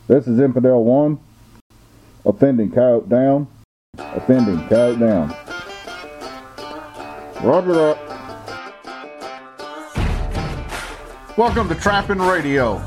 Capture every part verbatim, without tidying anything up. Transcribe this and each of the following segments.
This is Infidel one. Offending coyote down. Offending coyote down. Roger that. Welcome to Trapping Radio.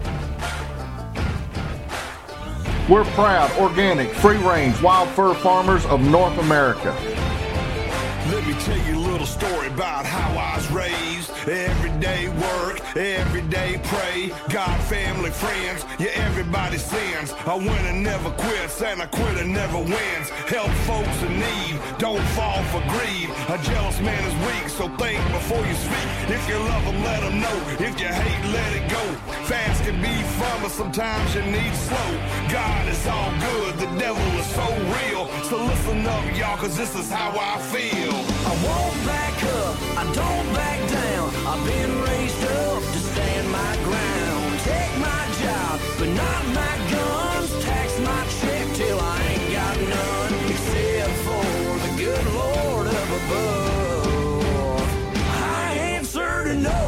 We're proud, organic, free-range, wild fur farmers of North America. Let me tell you a little story about how I was raised. Everyday work, everyday pray. God, family, friends, yeah, everybody sins. A winner never quits, and a quitter never wins. Help folks in need, don't fall for greed. A jealous man is weak, so think before you speak. If you love them, let them know. If you hate, let it go. Fast can be fun, but sometimes you need slow. God is all good, the devil is so real. So listen up, y'all, cause this is how I feel. I won't back up, I don't back down. I've been raised up to stand my ground. Take my job, but not my guns. Tax my check till I ain't got none. Except for the good Lord up above. I answer to no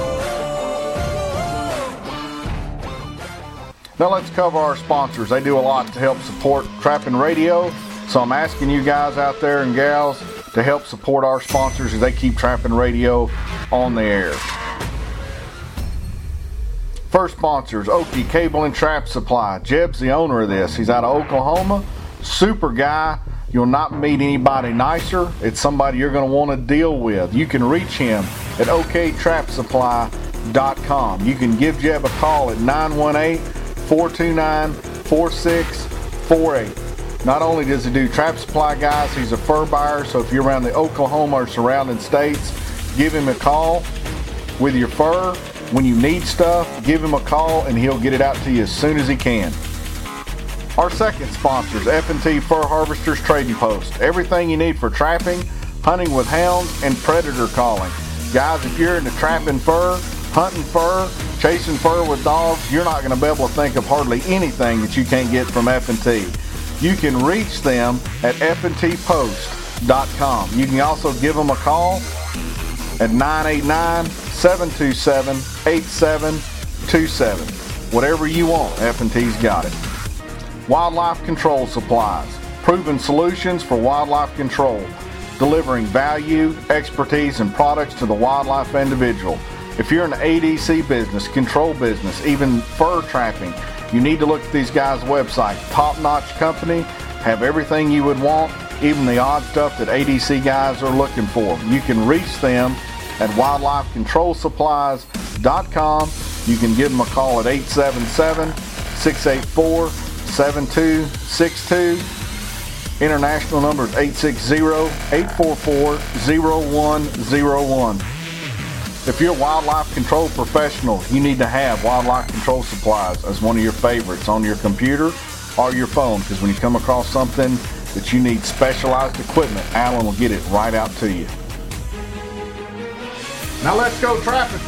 one. Now let's cover our sponsors. They do a lot to help support Trapping Radio. So I'm asking you guys out there and gals to help support our sponsors as they keep Trapping Radio on the air. First sponsor is Okie Cable and Trap Supply. Jeb's the owner of this. He's out of Oklahoma. Super guy. You'll not meet anybody nicer. It's somebody you're going to want to deal with. You can reach him at o k trap supply dot com. You can give Jeb a call at nine one eight, four two nine, four six four eight. Not only does he do trap supply, guys, he's a fur buyer, so if you're around the Oklahoma or surrounding states, give him a call with your fur. When you need stuff, give him a call and he'll get it out to you as soon as he can. Our second sponsor is F and T Fur Harvesters Trading Post. Everything you need for trapping, hunting with hounds, and predator calling. Guys, if you're into trapping fur, hunting fur, chasing fur with dogs, you're not going to be able to think of hardly anything that you can't get from F and T. You can reach them at f and t post dot com. You can also give them a call at nine eight nine, seven two seven, eight seven two seven. Whatever you want, F and T's got it. Wildlife Control Supplies. Proven solutions for wildlife control. Delivering value, expertise, and products to the wildlife individual. If you're in the A D C business, control business, even fur trapping, you need to look at these guys' website. Top-notch company, have everything you would want, even the odd stuff that A D C guys are looking for. You can reach them at wildlife control supplies dot com. You can give them a call at eight seven seven, six eight four, seven two six two. International number is eight six zero, eight four four, zero one zero one. If you're a wildlife control professional, you need to have Wildlife Control Supplies as one of your favorites on your computer or your phone, because when you come across something that you need specialized equipment, Alan will get it right out to you. Now let's go trapping.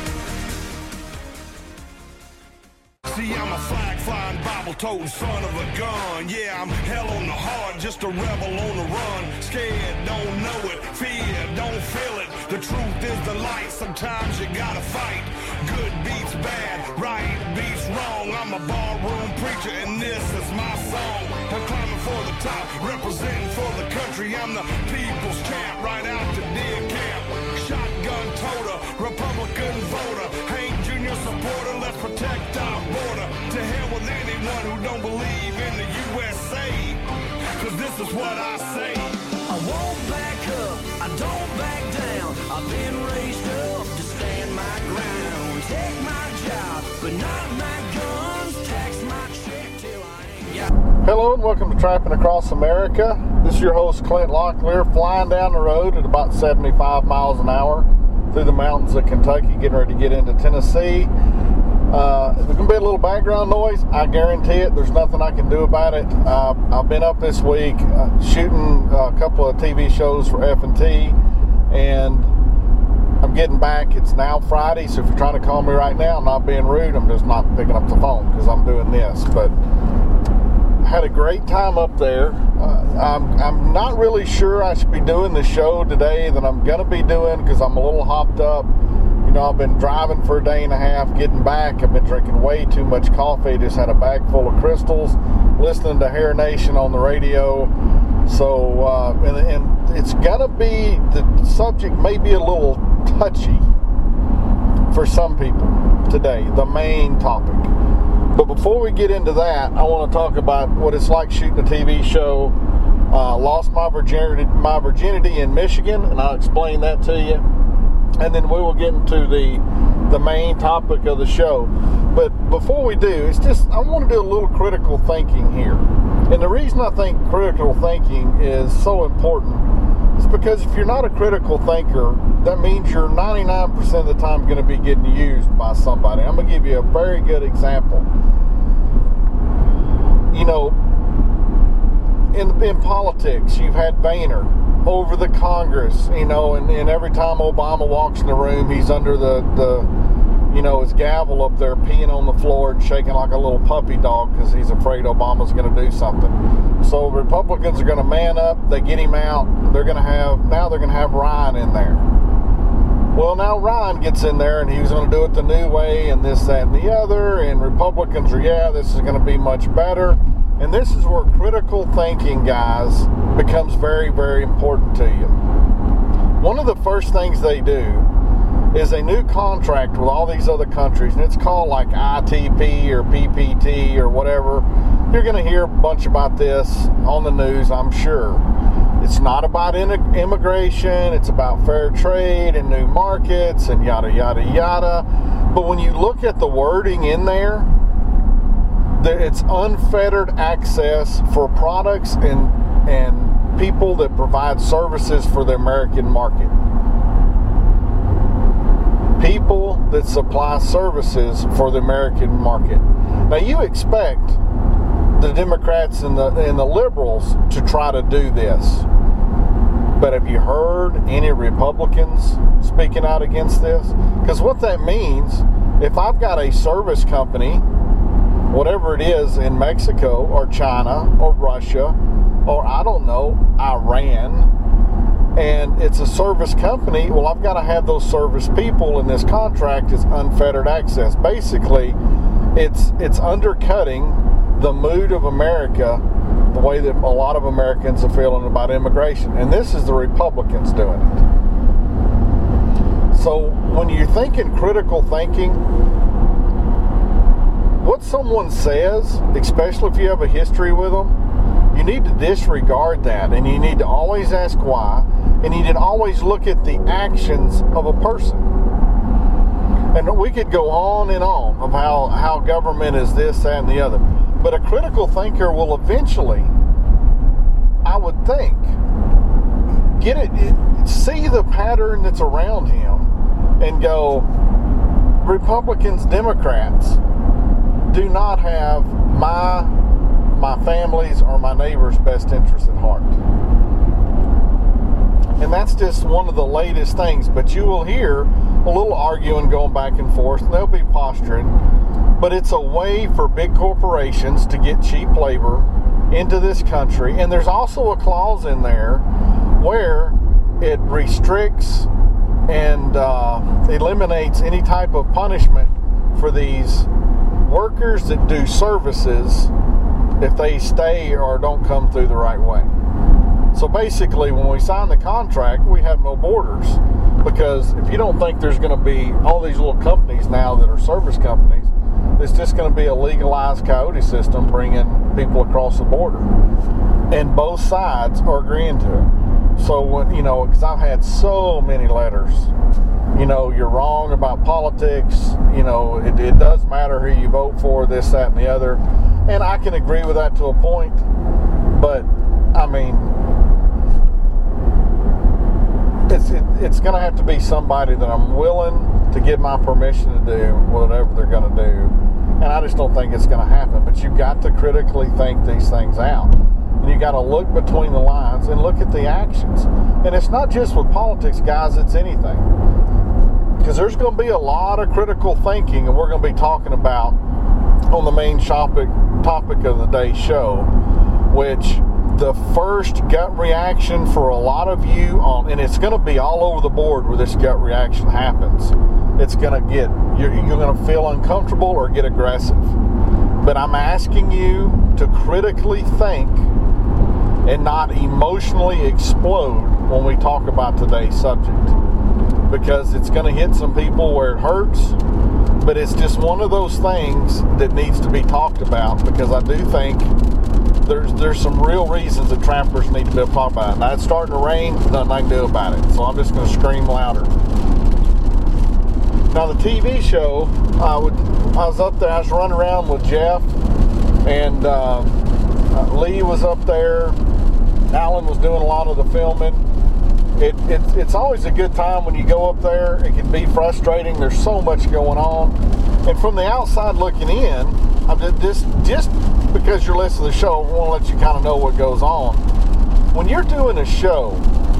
See, I'm a flag-flying, Bible-toting son of a gun. Yeah, I'm hell on the heart, just a rebel on the run. Scared, don't know it. Fear, don't feel it. The truth is the light. Sometimes you gotta fight. Good beats bad, right beats wrong. I'm a barroom preacher, and this is my song. I'm climbing for the top, representing for the country. I'm the people's champ, right out to deer camp. Shotgun toter, Republican voter. Hank Junior supporter, let's protect our border. To hell with anyone who don't believe in the U S A. Cause this is what I say. I won't back up, I don't back down. I've been raised up to stand my ground. Take my job, but not my guns. Tax my check till I ain't got. Hello and welcome to Trapping Across America. This is your host Clint Locklear, flying down the road at about seventy-five miles an hour through the mountains of Kentucky, getting ready to get into Tennessee. Uh, there's going to be a little background noise. I guarantee it. There's nothing I can do about it. Uh, I've been up this week uh, shooting a couple of T V shows for F and T, and I'm getting back. It's now Friday, so if you're trying to call me right now, I'm not being rude. I'm just not picking up the phone because I'm doing this. But I had a great time up there. Uh, I'm, I'm not really sure I should be doing the show today that I'm going to be doing because I'm a little hopped up. You know, I've been driving for a day and a half, getting back. I've been drinking way too much coffee. Just had a bag full of crystals, listening to Hair Nation on the radio. So, uh, and, and it's gonna be, the subject may be a little touchy for some people today, the main topic. But before we get into that, I want to talk about what it's like shooting a T V show. Uh, lost my virginity, my virginity in Michigan, and I'll explain that to you. And then we will get into the the main topic of the show. But before we do, it's just, I want to do a little critical thinking here. And the reason I think critical thinking is so important is because if you're not a critical thinker, that means you're ninety-nine percent of the time going to be getting used by somebody. I'm going to give you a very good example. You know, in, in politics, you've had Boehner over the Congress, you know, and, and every time Obama walks in the room, he's under the, the, you know, his gavel up there peeing on the floor and shaking like a little puppy dog because he's afraid Obama's going to do something. So Republicans are going to man up, they get him out, they're going to have, now they're going to have Ryan in there. Well, now Ryan gets in there and he's going to do it the new way and this, that, and the other, and Republicans are, yeah, this is going to be much better. And this is where critical thinking, guys, becomes very, very important to you. One of the first things they do is a new contract with all these other countries, and it's called like I T P or P P T or whatever. You're going to hear a bunch about this on the news, I'm sure. It's not about in- immigration, it's about fair trade and new markets and yada, yada, yada. But when you look at the wording in there, it's unfettered access for products and and people that provide services for the American market. People that supply services for the American market. Now you expect the Democrats and the and the liberals to try to do this. But have you heard any Republicans speaking out against this? Because what that means, if I've got a service company, whatever it is, in Mexico or China or Russia or I don't know, Iran, and it's a service company, well, I've got to have those service people, and this contract is unfettered access. Basically, it's it's undercutting the mood of America, the way that a lot of Americans are feeling about immigration. And this is the Republicans doing it. So when you're thinking critical thinking, what someone says, especially if you have a history with them, you need to disregard that, and you need to always ask why, and you need to always look at the actions of a person. And we could go on and on of how, how government is this, that, and the other. But a critical thinker will eventually, I would think, get it, it see the pattern that's around him and go, Republicans, Democrats do not have my my family's or my neighbor's best interest at heart. And that's just one of the latest things. But you will hear a little arguing going back and forth, and they'll be posturing. But it's a way for big corporations to get cheap labor into this country. And there's also a clause in there where it restricts and uh, eliminates any type of punishment for these workers that do services if they stay or don't come through the right way. So basically, when we sign the contract, we have no borders, because if you don't think there's going to be all these little companies now that are service companies, it's just going to be a legalized coyote system bringing people across the border, and both sides are agreeing to it. So when, you know, because I've had so many letters, you know, you're wrong about politics, you know, it, it does matter who you vote for, this, that, and the other. And I can agree with that to a point, but, I mean, it's it, it's going to have to be somebody that I'm willing to give my permission to do whatever they're going to do. And I just don't think it's going to happen. But you've got to critically think these things out. And you've got to look between the lines and look at the actions. And it's not just with politics, guys, it's anything. Because there's going to be a lot of critical thinking, and we're going to be talking about on the main topic, topic of the day's show, which the first gut reaction for a lot of you on, and it's going to be all over the board where this gut reaction happens. it's going to get, you're, you're going to feel uncomfortable or get aggressive. But I'm asking you to critically think and not emotionally explode when we talk about today's subject. Because it's going to hit some people where it hurts, but it's just one of those things that needs to be talked about, because I do think there's there's some real reasons that trappers need to be able to talk about it. Now it's starting to rain, nothing I can do about it, so I'm just going to scream louder. Now the T V show, I would I was up there, I was running around with Jeff, and uh, uh, Lee was up there, Alan was doing a lot of the filming. It, it, it's always a good time when you go up there. It can be frustrating. There's so much going on. And from the outside looking in, I'm just, just because you're listening to the show, I want to let you kind of know what goes on. When you're doing a show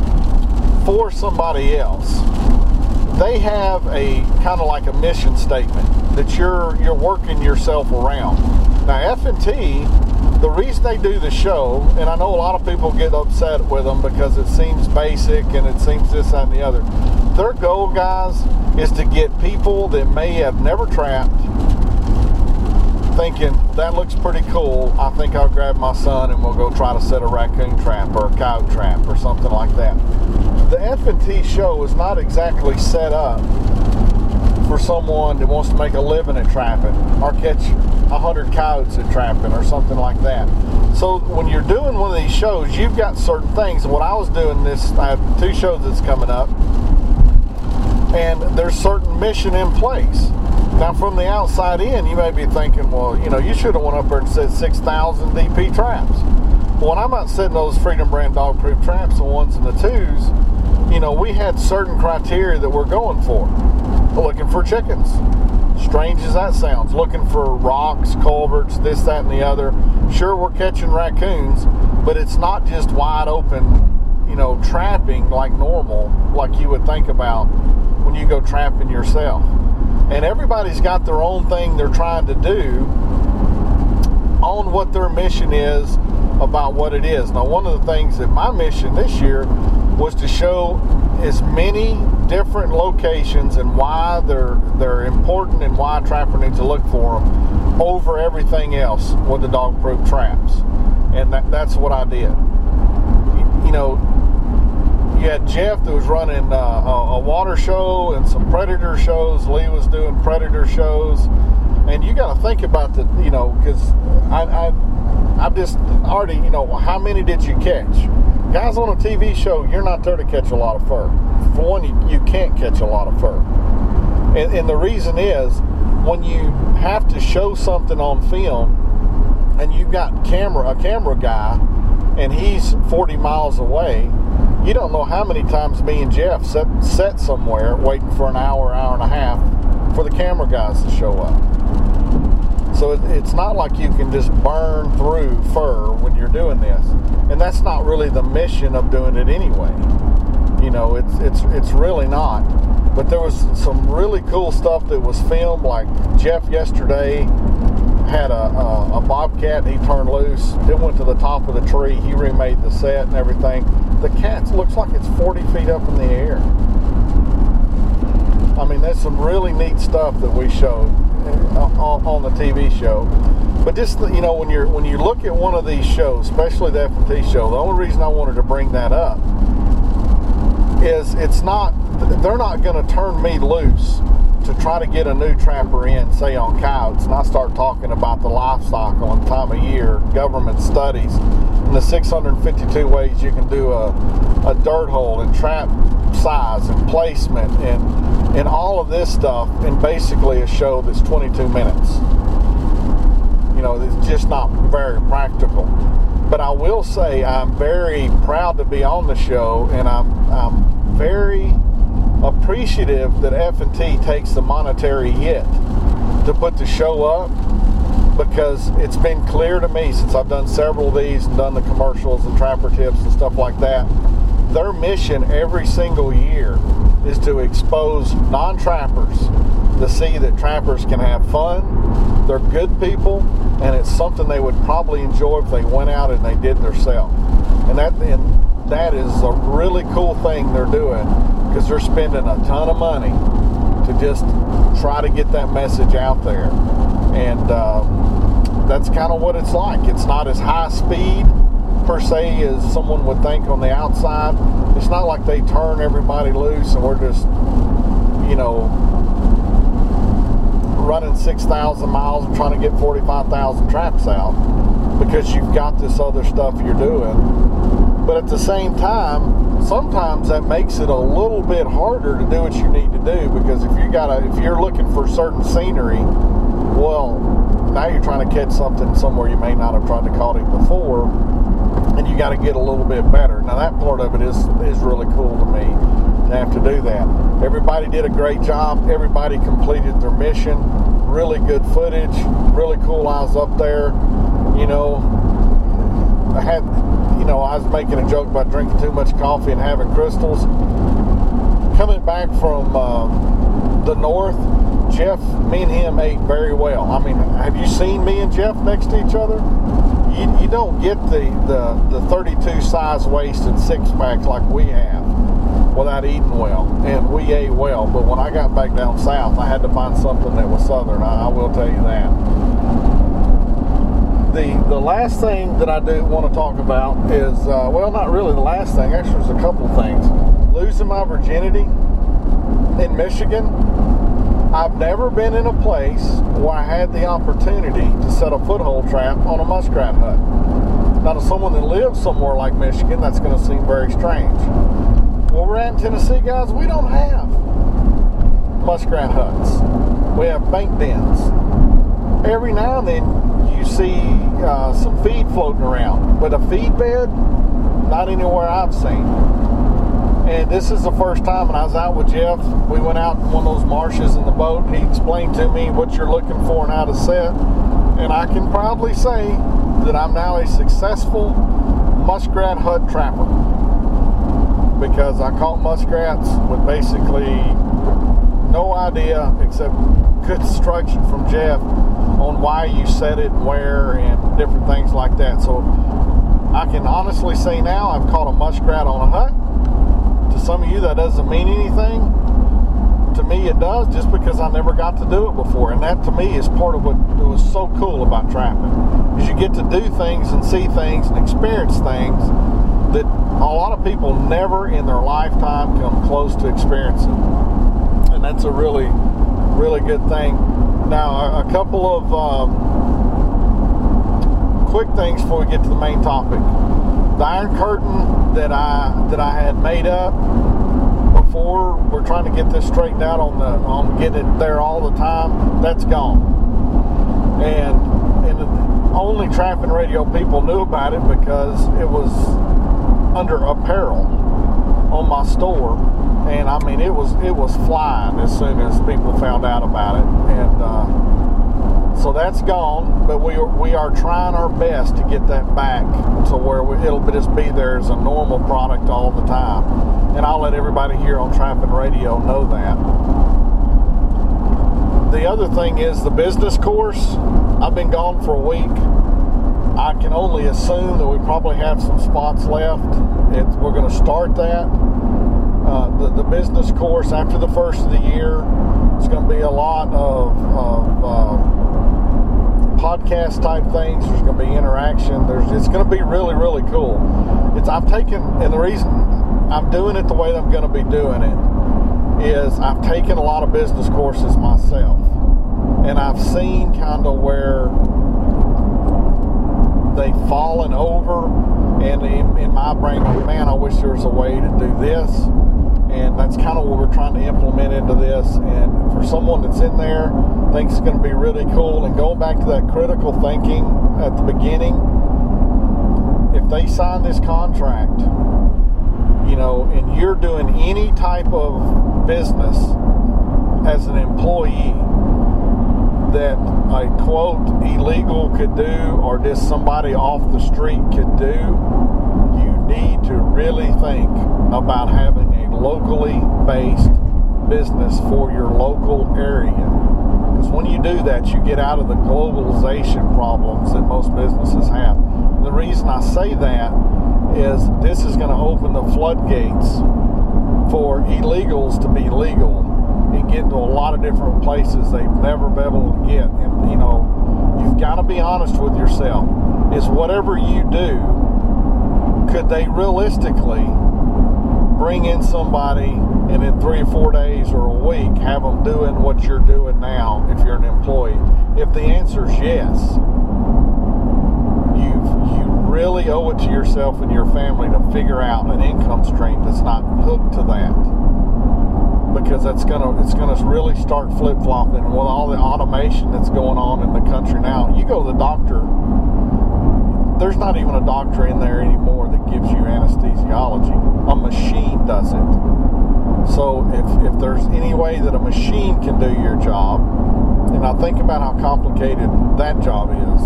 for somebody else, they have a kind of like a mission statement that you're you're working yourself around. Now F and T, the reason they do the show, and I know a lot of people get upset with them because it seems basic and it seems this, that, and the other. Their goal, guys, is to get people that may have never trapped thinking, that looks pretty cool, I think I'll grab my son and we'll go try to set a raccoon trap or a coyote trap or something like that. The F and T show is not exactly set up for someone that wants to make a living at trapping or catch a hundred coyotes at trapping or something like that. So when you're doing one of these shows, you've got certain things. When I was doing this, I have two shows that's coming up, and there's certain mission in place. Now from the outside in, you may be thinking, well, you know, you should have went up there and said six thousand D P traps. But when I'm out setting those Freedom Brand dog proof traps, the ones and the twos, you know, we had certain criteria that we're going for. Looking for chickens, strange as that sounds, looking for rocks, culverts, this, that, and the other. Sure, we're catching raccoons, but it's not just wide open, you know, trapping like normal, like you would think about when you go trapping yourself. And everybody's got their own thing they're trying to do on what their mission is about what it is. Now, one of the things that my mission this year was to show as many different locations and why they're they're important and why a trapper needs to look for them over everything else with the dog proof traps. And that, that's what I did. You, you know, you had Jeff that was running uh, a, a water show and some predator shows. Lee was doing predator shows. And you got to think about the, you know, because I, I, I just already, you know, how many did you catch? Guys on a T V show, you're not there to catch a lot of fur. For one, you, you can't catch a lot of fur. And, and the reason is, when you have to show something on film, and you've got camera, a camera guy, and he's forty miles away, you don't know how many times me and Jeff sat, sat somewhere waiting for an hour, hour and a half for the camera guys to show up. So it, it's not like you can just burn through fur when you're doing this. And that's not really the mission of doing it anyway. You know, it's it's it's really not. But there was some really cool stuff that was filmed, like Jeff yesterday had a, a, a bobcat he turned loose. It went to the top of the tree. He remade the set and everything. The cat looks like it's forty feet up in the air. I mean, there's some really neat stuff that we showed on, on the T V show. But just, you know, when you're when you look at one of these shows, especially the F and T show, the only reason I wanted to bring that up is it's not, they're not going to turn me loose to try to get a new trapper in, say on coyotes, and I start talking about the livestock on time of year, government studies, and the six hundred fifty-two ways you can do a, a dirt hole and trap size and placement and and all of this stuff in basically a show that's twenty-two minutes. You know, it's just not very practical. But I will say I'm very proud to be on the show, and I'm I'm very appreciative that F and T takes the monetary hit to put the show up, because it's been clear to me since I've done several of these and done the commercials and trapper tips and stuff like that, their mission every single year is to expose non-trappers to see that trappers can have fun, they're good people, and it's something they would probably enjoy if they went out and they did themselves. And that and that is a really cool thing they're doing, because they're spending a ton of money to just try to get that message out there. And uh, that's kind of what it's like. It's not as high speed per se as someone would think on the outside. It's not like they turn everybody loose and we're just, you know, running six thousand miles and trying to get forty-five thousand traps out, because you've got this other stuff you're doing. But at the same time, sometimes that makes it a little bit harder to do what you need to do, because if you gotta, if you're looking for certain scenery, well, now you're trying to catch something somewhere you may not have tried to caught it before, and you got to get a little bit better. Now that part of it is is really cool to me to have to do that. Everybody did a great job. Everybody completed their mission. Really good footage. Really cool. I was up there, you know, I had, you know, I was making a joke about drinking too much coffee and having crystals. Coming back from uh, the north, Jeff, me and him ate very well. I mean, have you seen me and Jeff next to each other? You, you don't get the, the, the thirty-two size waist and six packs like we have without eating well. And we ate well, but when I got back down south, I had to find something that was southern. I, I will tell you that. The, the last thing that I do want to talk about is, uh, well, not really the last thing. Actually, there's a couple things. Losing my virginity in Michigan. I've never been in a place where I had the opportunity to set a foothold trap on a muskrat hut. Now, to someone that lives somewhere like Michigan, that's going to seem very strange. Where we're at in Tennessee, guys, we don't have muskrat huts. We have bank dens. Every now and then you see uh, some feed floating around, but a feed bed, not anywhere I've seen. And this is the first time when I was out with Jeff, we went out in one of those marshes in the boat, and he explained to me what you're looking for and how to set. And I can proudly say that I'm now a successful muskrat hut trapper, because I caught muskrats with basically no idea except good instruction from Jeff on why you set it and where and different things like that. So I can honestly say now I've caught a muskrat on a hut. To some of you that doesn't mean anything. To me it does, just because I never got to do it before. And that to me is part of what was so cool about trapping, is you get to do things and see things and experience things that a lot of people never in their lifetime come close to experiencing. And that's a really, really good thing. Now, a couple of um, quick things before we get to the main topic. The iron curtain that I that I had made up before, we're trying to get this straightened out on the on getting it there all the time. That's gone, and and only Trapping Radio people knew about it because it was under apparel on my store, and I mean it was it was flying as soon as people found out about it, and uh, so that's gone. But we are we are trying our best to get that back to where we, it'll just be there as a normal product all the time, and I'll let everybody here on Trapping Radio know that. The other thing is the business course. I've been gone for a week. I can only assume that we probably have some spots left. It, we're going to start that. Uh, the, the business course after the first of the year. It's going to be a lot of, of uh, podcast type things. There's going to be interaction. There's it's going to be really, really cool. It's I've taken, and the reason I'm doing it the way that I'm going to be doing it is I've taken a lot of business courses myself, and I've seen kind of where they've fallen over, and in, in my brain, man, I wish there was a way to do this, and that's kind of what we're trying to implement into this. And for someone that's in there, I think it's going to be really cool. And going back to that critical thinking at the beginning, if they sign this contract, you know, and you're doing any type of business as an employee that a quote illegal could do, or just somebody off the street could do, you need to really think about having a locally based business for your local area. Because when you do that, you get out of the globalization problems that most businesses have. And the reason I say that is this is going to open the floodgates for illegals to be legal and get into a lot of different places they've never been able to get. And, you know, you've got to be honest with yourself. Is whatever you do, could they realistically bring in somebody and in three or four days or a week have them doing what you're doing now if you're an employee? If the answer is yes, you you really owe it to yourself and your family to figure out an income stream that's not hooked to that, because that's gonna it's gonna really start flip-flopping. And with all the automation that's going on in the country now, you go to the doctor, there's not even a doctor in there anymore that gives you anesthesiology. A machine does it. So if, if there's any way that a machine can do your job, and I think about how complicated that job is,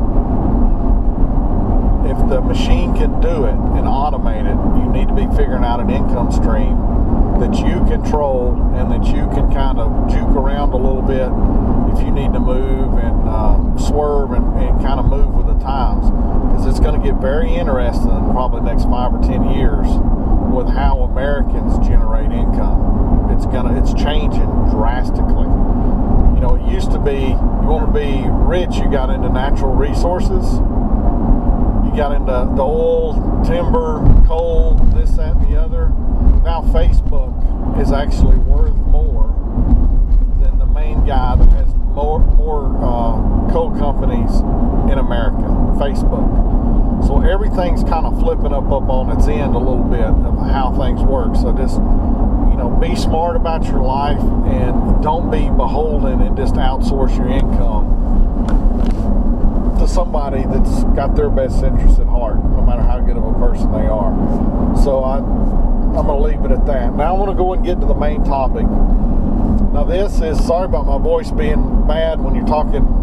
if the machine can do it and automate it, you need to be figuring out an income stream that you control and that you can kind of juke around a little bit if you need to move and uh, swerve and, and kind of move with the times. Because it's going to get very interesting in probably the next five or ten years with how Americans generate income. It's gonna, it's changing drastically. You know, it used to be, you want to be rich, you got into natural resources, you got into the oil, timber, coal, this, that, and the other. Now Facebook is actually worth more than the main guy that has more, more uh, coal companies in America, Facebook. So everything's kind of flipping up, up on its end a little bit of how things work. So just, you know, be smart about your life and don't be beholden and just outsource your income to somebody that's got their best interest at heart, no matter how good of a person they are. So I, I'm going to leave it at that. Now I want to go and get to the main topic. Now this is, sorry about my voice being bad when you're talking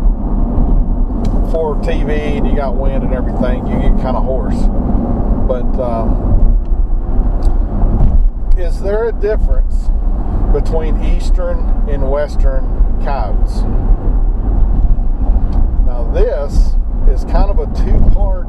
for T V and you got wind and everything, you get kind of hoarse. But um, is there a difference between eastern and western coyotes? Now this is kind of a two-part,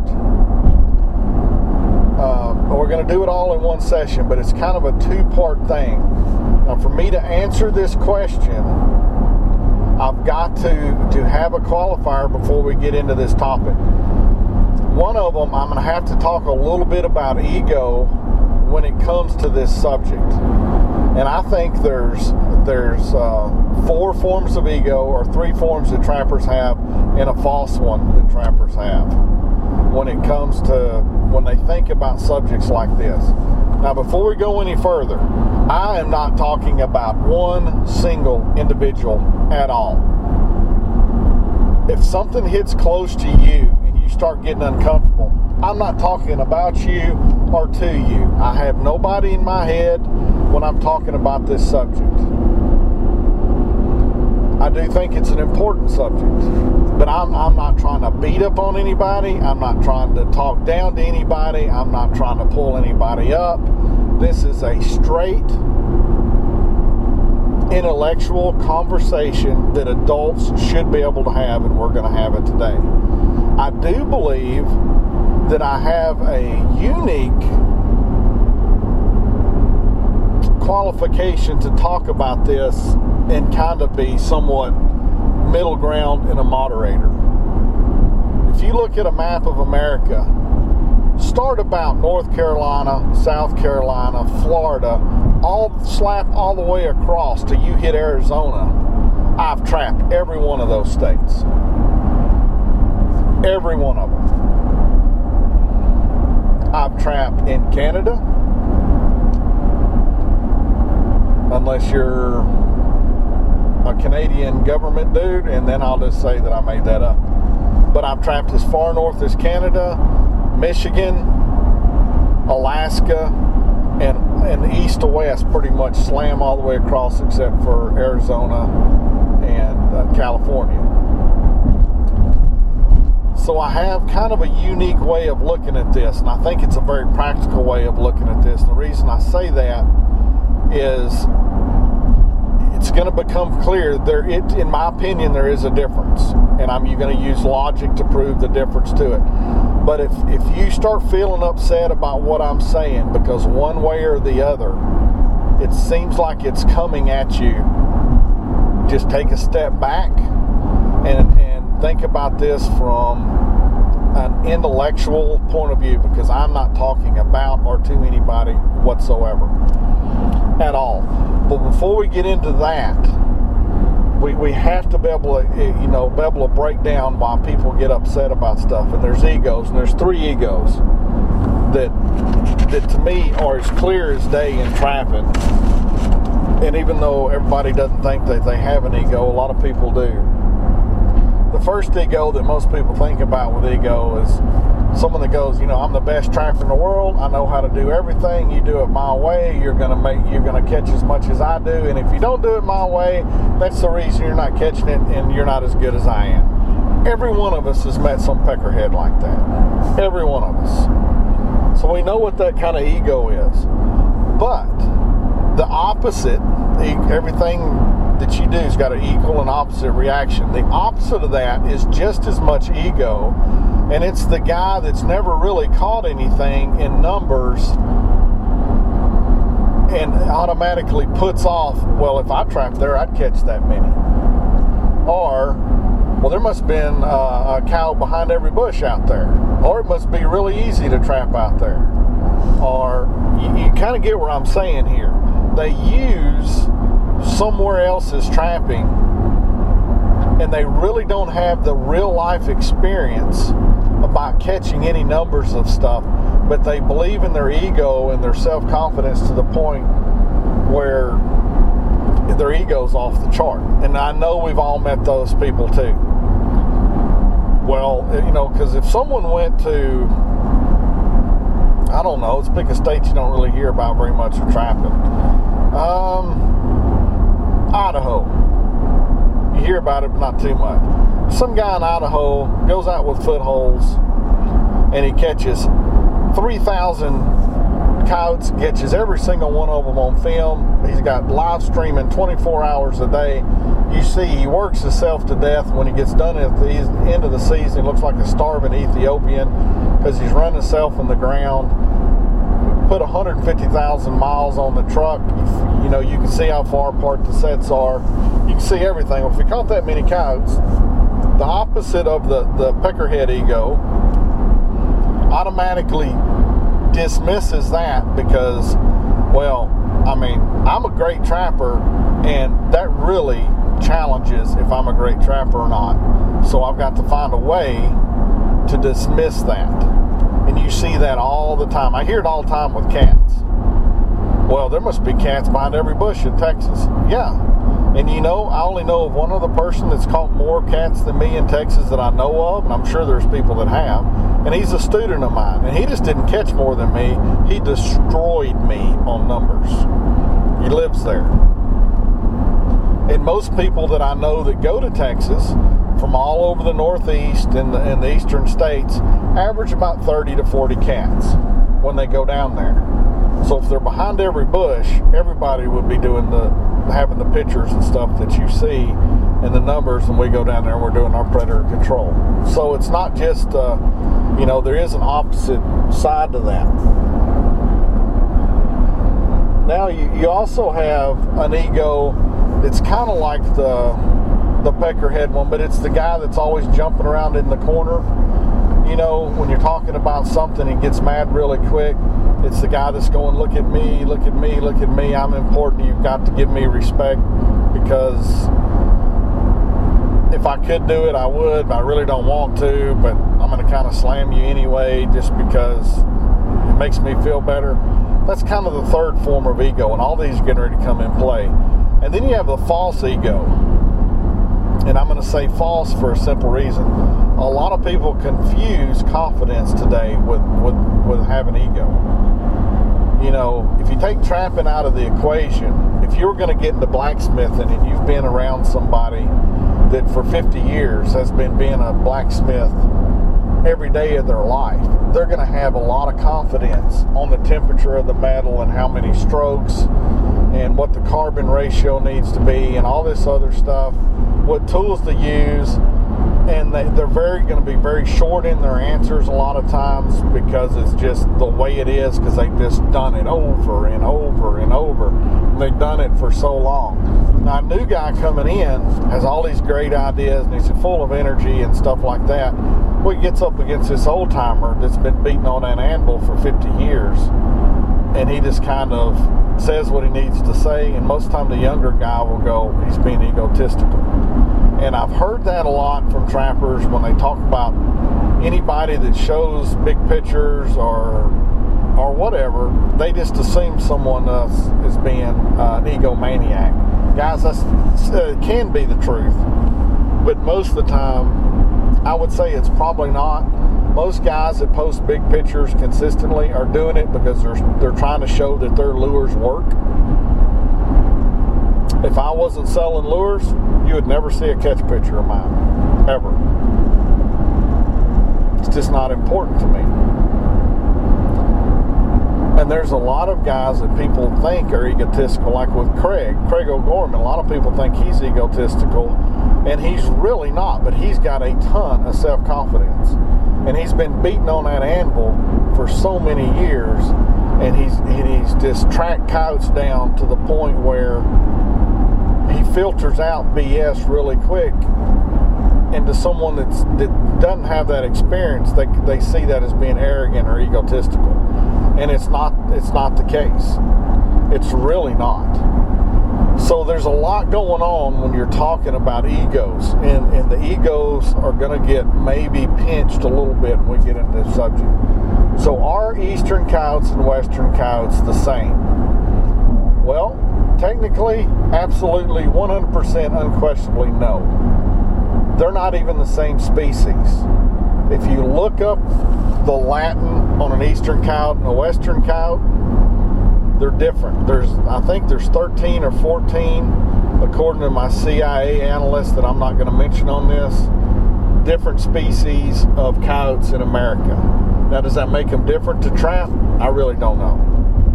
uh, we're going to do it all in one session, but it's kind of a two-part thing. Now for me to answer this question, I've got to, to have a qualifier before we get into this topic. One of them, I'm going to have to talk a little bit about ego when it comes to this subject. And I think there's there's uh, four forms of ego, or three forms that trappers have, and a false one that trappers have when it comes to when they think about subjects like this. Now, before we go any further, I am not talking about one single individual at all. If something hits close to you and you start getting uncomfortable, I'm not talking about you or to you. I have nobody in my head when I'm talking about this subject. I do think it's an important subject, but I'm, I'm not trying to beat up on anybody. I'm not trying to talk down to anybody. I'm not trying to pull anybody up. This is a straight, intellectual conversation that adults should be able to have, and we're going to have it today. I do believe that I have a unique qualification to talk about this and kind of be somewhat middle ground and a moderator. If you look at a map of America, start about North Carolina, South Carolina, Florida, all slap all the way across till you hit Arizona. I've trapped every one of those states. Every one of them. I've trapped in Canada, unless you're a Canadian government dude, and then I'll just say that I made that up. But I've trapped as far north as Canada, Michigan, Alaska, and, and east to west, pretty much slam all the way across except for Arizona and uh, California. So I have kind of a unique way of looking at this, and I think it's a very practical way of looking at this. The reason I say that is it's going to become clear there. It, in my opinion, there is a difference, and I'm going to use logic to prove the difference to it. But if if you start feeling upset about what I'm saying because one way or the other, it seems like it's coming at you, just take a step back and, and think about this from an intellectual point of view, because I'm not talking about or to anybody whatsoever at all. But before we get into that, we, we have to be able to, you know, be able to break down why people get upset about stuff. And there's egos, and there's three egos that that to me are as clear as day in trapping. And even though everybody doesn't think that they have an ego, a lot of people do. The first ego that most people think about with ego is someone that goes, you know, I'm the best trapper in the world. I know how to do everything. You do it my way, you're gonna make, you're gonna catch as much as I do. And if you don't do it my way, that's the reason you're not catching it, and you're not as good as I am. Every one of us has met some peckerhead like that. Every one of us. So we know what that kind of ego is. But the opposite, everything that you do has got an equal and opposite reaction. The opposite of that is just as much ego, and it's the guy that's never really caught anything in numbers and automatically puts off, well, if I trapped there, I'd catch that many. Or, well, there must have been uh, a cow behind every bush out there. Or it must be really easy to trap out there. Or, you, you kind of get where I'm saying here. They use somewhere else's trapping, and they really don't have the real life experience about catching any numbers of stuff, but they believe in their ego and their self-confidence to the point where their ego's off the chart. And I know we've all met those people too. Well, you know, because if someone went to, I don't know, let's pick a state you don't really hear about very much for trapping. Um, Idaho. You hear about it, but not too much. Some guy in Idaho goes out with footholds, and he catches three thousand coyotes, catches every single one of them on film. He's got live streaming twenty-four hours a day. You see, he works himself to death. When he gets done at the end of the season, he looks like a starving Ethiopian because he's running himself in the ground. Put one hundred fifty thousand miles on the truck. You know, you can see how far apart the sets are. You can see everything. If you caught that many coyotes, the opposite of the, the peckerhead ego automatically dismisses that because, well, I mean, I'm a great trapper, and that really challenges if I'm a great trapper or not. So I've got to find a way to dismiss that. And you see that all the time. I hear it all the time with cats. Well, there must be cats behind every bush in Texas. Yeah. And you know, I only know of one other person that's caught more cats than me in Texas that I know of, and I'm sure there's people that have. And he's a student of mine. And he just didn't catch more than me. He destroyed me on numbers. He lives there. And most people that I know that go to Texas from all over the Northeast and the, and the eastern states average about thirty to forty cats when they go down there. So if they're behind every bush, everybody would be doing the having the pictures and stuff that you see and the numbers, and we go down there and we're doing our predator control. So it's not just, uh, you know, there is an opposite side to that. Now you, you also have an ego that's kind of like the the peckerhead one, but it's the guy that's always jumping around in the corner. You know, when you're talking about something, he gets mad really quick. It's the guy that's going, look at me, look at me, look at me. I'm important. You've got to give me respect, because if I could do it, I would, but I really don't want to. But I'm going to kind of slam you anyway just because it makes me feel better. That's kind of the third form of ego, and all these are getting ready to come in play. And then you have the false ego. And I'm going to say false for a simple reason. A lot of people confuse confidence today with, with, with having ego. You know, if you take trapping out of the equation, if you're going to get into blacksmithing and you've been around somebody that for fifty years has been being a blacksmith every day of their life, they're going to have a lot of confidence on the temperature of the metal and how many strokes and what the carbon ratio needs to be and all this other stuff, what tools to use. and they, they're very going to be very short in their answers a lot of times because it's just the way it is, because they've just done it over and over and over. And they've done it for so long. Now, a new guy coming in has all these great ideas, and he's full of energy and stuff like that. Well, he gets up against this old timer that's been beating on that anvil for fifty years, and he just kind of says what he needs to say, and most of the time the younger guy will go, he's being egotistical. And I've heard that a lot from trappers when they talk about anybody that shows big pictures or or whatever. They just assume someone else is being uh, an egomaniac. Guys, that uh, can be the truth, but most of the time, I would say it's probably not. Most guys that post big pictures consistently are doing it because they're they're trying to show that their lures work. If I wasn't selling lures, you would never see a catch picture of mine, ever. It's just not important to me. And there's a lot of guys that people think are egotistical, like with Craig, Craig O'Gorman. A lot of people think he's egotistical, and he's really not, but he's got a ton of self-confidence. And he's been beating on that anvil for so many years, and he's, and he's just tracked coyotes down to the point where he filters out B S really quick. And to someone that's, that doesn't have that experience, they they see that as being arrogant or egotistical, and it's not. It's not the case. It's really not. So there's a lot going on when you're talking about egos, and, and the egos are going to get maybe pinched a little bit when we get into this subject. So are Eastern coyotes and Western coyotes the same? Well, technically, absolutely, one hundred percent unquestionably no. They're not even the same species. If you look up the Latin on an Eastern coyote and a Western coyote, they're different. There's, I think there's thirteen or fourteen, according to my C I A analyst that I'm not going to mention on this, different species of coyotes in America. Now, does that make them different to trap? I really don't know.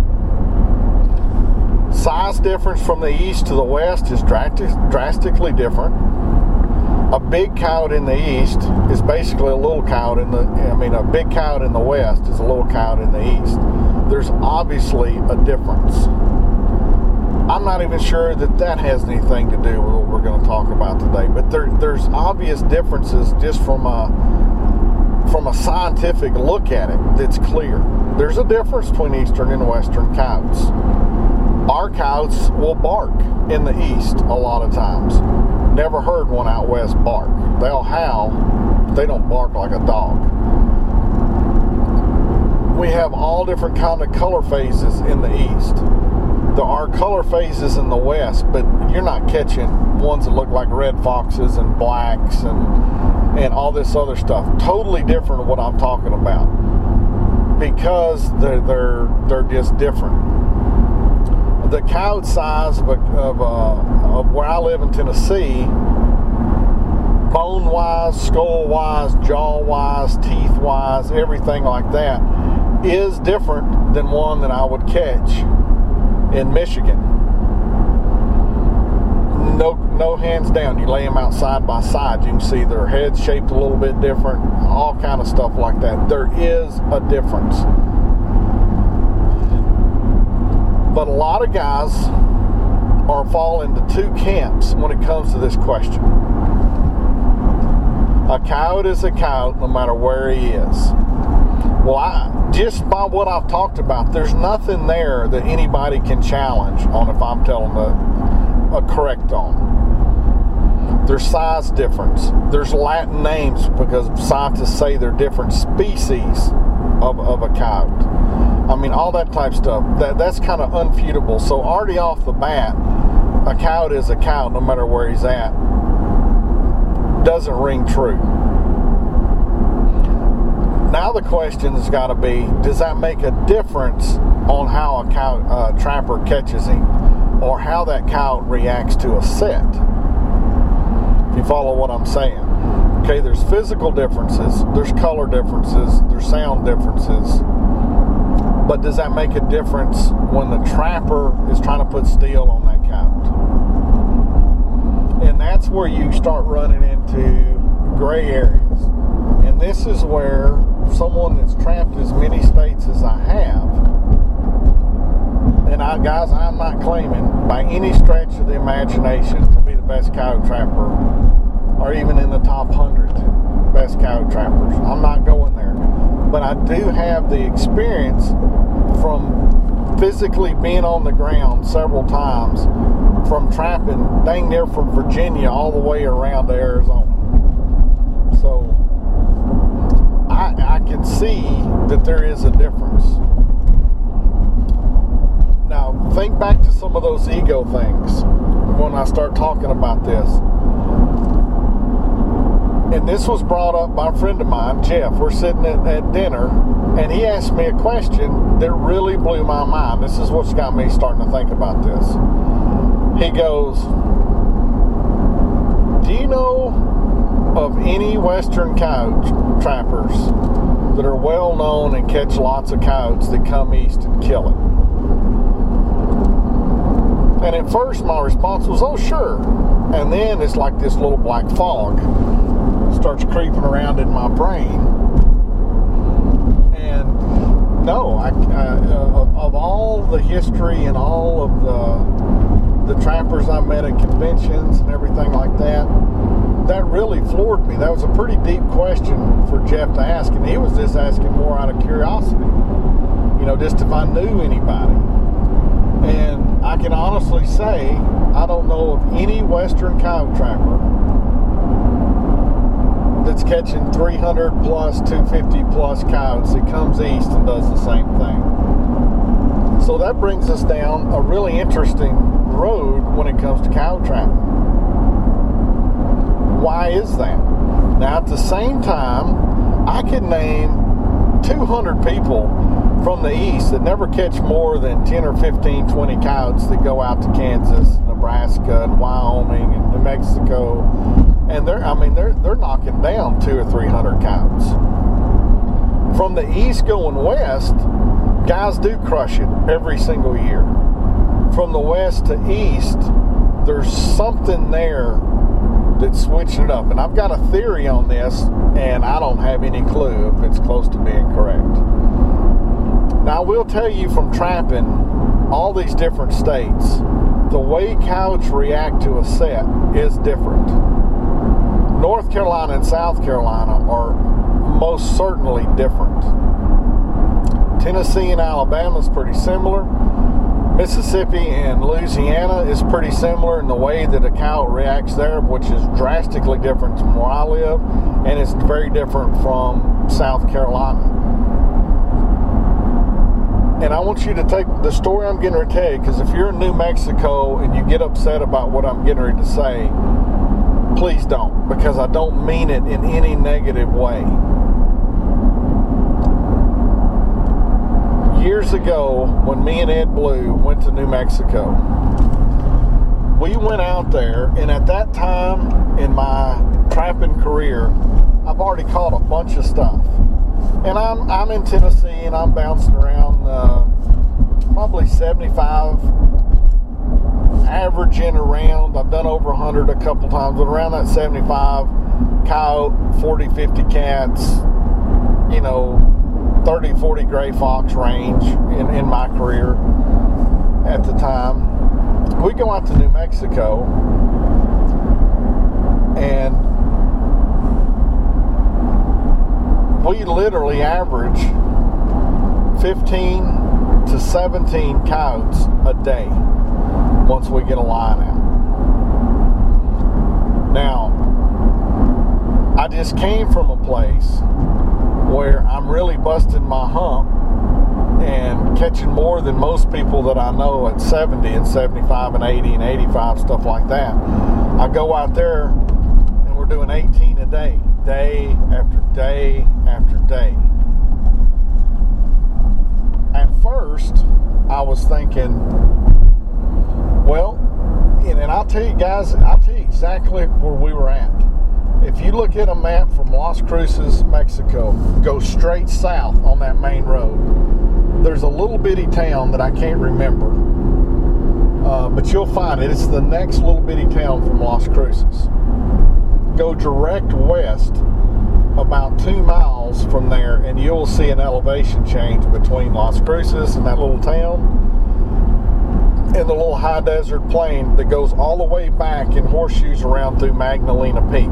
Size difference from the east to the west is drastically different. A big coyote in the east is basically a little coyote in the, I mean, a big coyote in the west is a little coyote in the east. There's obviously a difference. I'm not even sure that that has anything to do with what we're going to talk about today, but there, there's obvious differences just from a, from a scientific look at it that's clear. There's a difference between Eastern and Western coyotes. Our coyotes will bark in the east a lot of times. Never heard one out west bark. They'll howl, but they don't bark like a dog. We have all different kind of color phases in the east. There are color phases in the west, but you're not catching ones that look like red foxes and blacks and and all this other stuff. Totally different of what I'm talking about, because they're they're, they're just different. The coyote size of, a, of, a, of where I live in Tennessee, bone-wise, skull-wise, jaw-wise, teeth-wise, everything like that, is different than one that I would catch in Michigan. No, no hands down. You lay them out side by side, you can see their heads shaped a little bit different, all kind of stuff like that. There is a difference. But a lot of guys are fall into two camps when it comes to this question. A coyote is a coyote no matter where he is. Well, I, just by what I've talked about, there's nothing there that anybody can challenge on if I'm telling a, a correct on. There's size difference. There's Latin names because scientists say they're different species of, of a coyote. I mean, all that type of stuff, that, that's kind of unfeudable. So already off the bat, a coyote is a coyote no matter where he's at. Doesn't ring true. Now the question has got to be, does that make a difference on how a coyote, uh, trapper catches him, or how that coyote reacts to a set? If you follow what I'm saying. Okay, there's physical differences, there's color differences, there's sound differences. But does that make a difference when the trapper is trying to put steel on that coyote? And that's where you start running into gray areas. And this is where someone that's trapped as many states as I have, and I, guys, I'm not claiming by any stretch of the imagination to be the best coyote trapper or even in the top one hundred best coyote trappers. I'm not going there. But I do have the experience from physically being on the ground several times, from trapping dang near from Virginia all the way around to Arizona. So I, I can see that there is a difference. Now, think back to some of those ego things when I start talking about this. And this was brought up by a friend of mine, Jeff. We're sitting at, at dinner, and he asked me a question that really blew my mind. This is what's got me starting to think about this. He goes, do you know of any western coyote trappers that are well known and catch lots of coyotes that come east and kill it? And at first my response was, oh sure. And then it's like this little black fog starts creeping around in my brain. And no, I, uh, of, of all the history and all of the the trappers I met at conventions and everything like that, that really floored me. That was a pretty deep question for Jeff to ask, and he was just asking more out of curiosity, you know, just if I knew anybody. And I can honestly say I don't know of any western coyote trapper that's catching three hundred plus, two hundred fifty plus coyotes that comes east and does the same thing. So that brings us down a really interesting road when it comes to coyote trapping. Why is that? Now, at the same time, I could name two hundred people from the east that never catch more than ten or fifteen, twenty coyotes that go out to Kansas, Nebraska, and Wyoming, and New Mexico. And they're, I mean, they're they're knocking down two or three hundred coyotes. From the east going west, guys do crush it every single year. From the west to east, there's something there that's switching it up. And I've got a theory on this, and I don't have any clue if it's close to being correct. Now, I will tell you from trapping all these different states, the way coyotes react to a set is different. North Carolina and South Carolina are most certainly different. Tennessee and Alabama is pretty similar. Mississippi and Louisiana is pretty similar in the way that a coyote reacts there, which is drastically different from where I live, and it's very different from South Carolina. And I want you to take the story I'm getting ready to tell you, because if you're in New Mexico and you get upset about what I'm getting ready to say, please don't, because I don't mean it in any negative way. Years ago, when me and Ed Blue went to New Mexico, we went out there, and at that time in my trapping career, I've already caught a bunch of stuff. And I'm I'm in Tennessee, and I'm bouncing around uh, probably seventy-five, averaging around. I've done over one hundred a couple times, but around that seventy-five, coyote, forty, fifty cats, you know, thirty, forty gray fox range in, in my career at the time. We go out to New Mexico, and we literally average fifteen to seventeen coyotes a day once we get a line out. Now, I just came from a place where I'm really busting my hump and catching more than most people that I know at seventy and seventy-five and eighty and eighty-five, stuff like that. I go out there and we're doing eighteen a day, day after day after day. At first, I was thinking, well, and, and I'll tell you guys, I'll tell you exactly where we were at. If you look at a map from Las Cruces, Mexico, go straight south on that main road, there's a little bitty town that I can't remember, uh, but you'll find it. It's the next little bitty town from Las Cruces. go direct west about two miles from there, and you'll see an elevation change between Las Cruces and that little town and the little high desert plain that goes all the way back and horseshoes around through Magdalena Peak.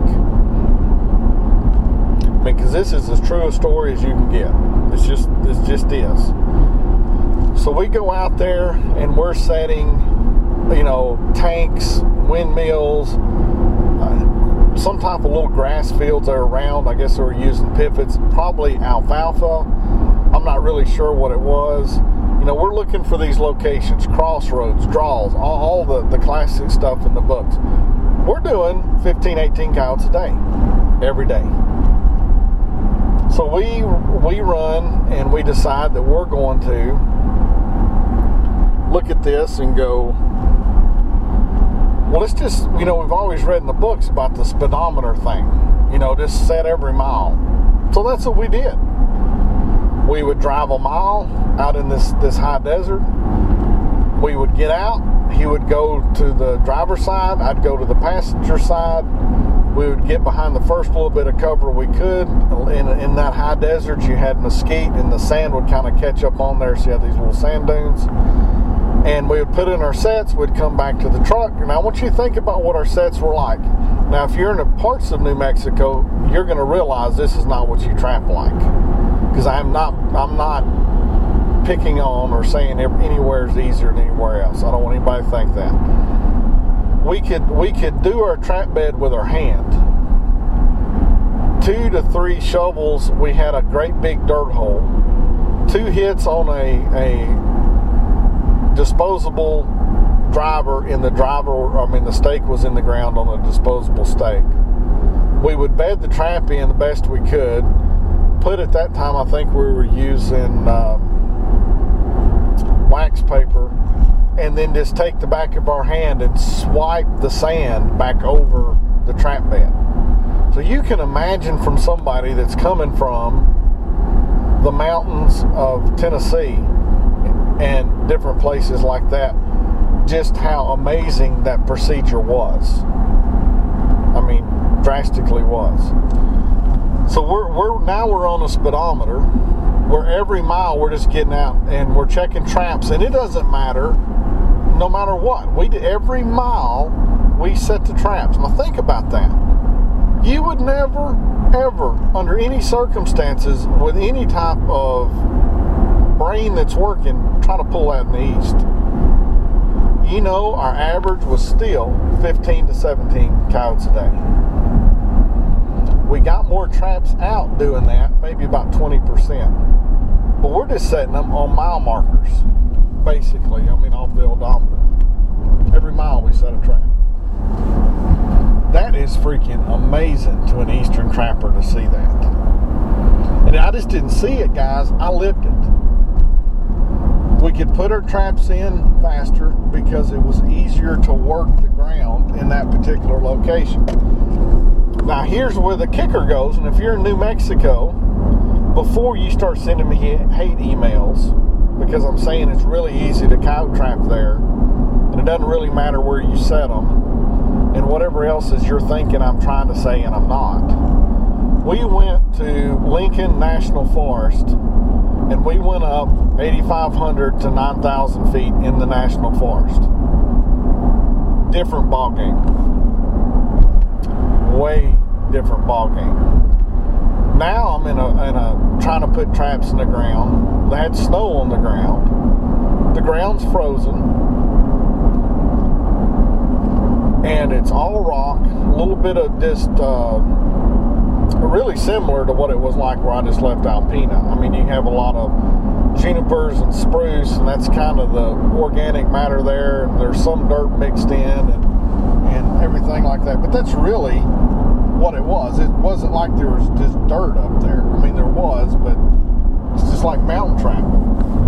Because this is as true a story as you can get. It's just, it just is. So we go out there and we're setting, you know, tanks, windmills, uh, some type of little grass fields that are around. I guess they were using pivots, probably alfalfa. I'm not really sure what it was. You know, we're looking for these locations, crossroads, draws, all, all the, the classic stuff in the books. We're doing fifteen, eighteen coyotes a day, every day. So we we run and we decide that we're going to look at this and go, well, it's just, you know, we've always read in the books about the speedometer thing, you know, just set every mile. So that's what we did. We would drive a mile out in this, this high desert. We would get out. He would go to the driver's side. I'd go to the passenger side. We would get behind the first little bit of cover we could. In, in that high desert, you had mesquite, and the sand would kind of catch up on there, so you had these little sand dunes. And we would put in our sets. We'd come back to the truck. And I want you to think about what our sets were like. Now, if you're in the parts of New Mexico, you're going to realize this is not what you trap like. Because I'm not, I'm not picking on or saying anywhere is easier than anywhere else. I don't want anybody to think that. We could we could do our trap bed with our hand. Two to three shovels. We had a great big dirt hole. Two hits on a a disposable driver in the driver. I mean, the stake was in the ground on a disposable stake. We would bed the trap in the best we could. Put at that time, I think we were using um, wax paper. And then just take the back of our hand and swipe the sand back over the trap bed. So you can imagine from somebody that's coming from the mountains of Tennessee and different places like that, just how amazing that procedure was. I mean, drastically was. So we're we're now we're on a speedometer where every mile we're just getting out and we're checking traps, and it doesn't matter. No matter what, we did every mile we set the traps. Now think about that. You would never, ever, under any circumstances, with any type of brain that's working, try to pull that in the east. You know, our average was still fifteen to seventeen coyotes a day. We got more traps out doing that, maybe about twenty percent. But we're just setting them on mile markers. Basically, I mean, off the odometer. Every mile we set a trap. That is freaking amazing to an eastern trapper to see that. And I just didn't see it, guys. I lived it. We could put our traps in faster because it was easier to work the ground in that particular location. Now, here's where the kicker goes. And if you're in New Mexico, before you start sending me hate emails, because I'm saying it's really easy to coyote trap there, and it doesn't really matter where you set them, and whatever else is you're thinking I'm trying to say and I'm not. We went to Lincoln National Forest, and we went up eighty-five hundred to nine thousand feet in the National Forest. Different ball game. Way different ball game. Now I'm in a, in a trying to put traps in the ground. They had snow on the ground. The ground's frozen. And it's all rock. A little bit of just uh, really similar to what it was like where I just left Alpena. I mean, you have a lot of junipers and spruce, and that's kind of the organic matter there. And there's some dirt mixed in and, and everything like that. But that's really what it was. It wasn't like there was just dirt up there. I mean, there was, but it's just like mountain trapping.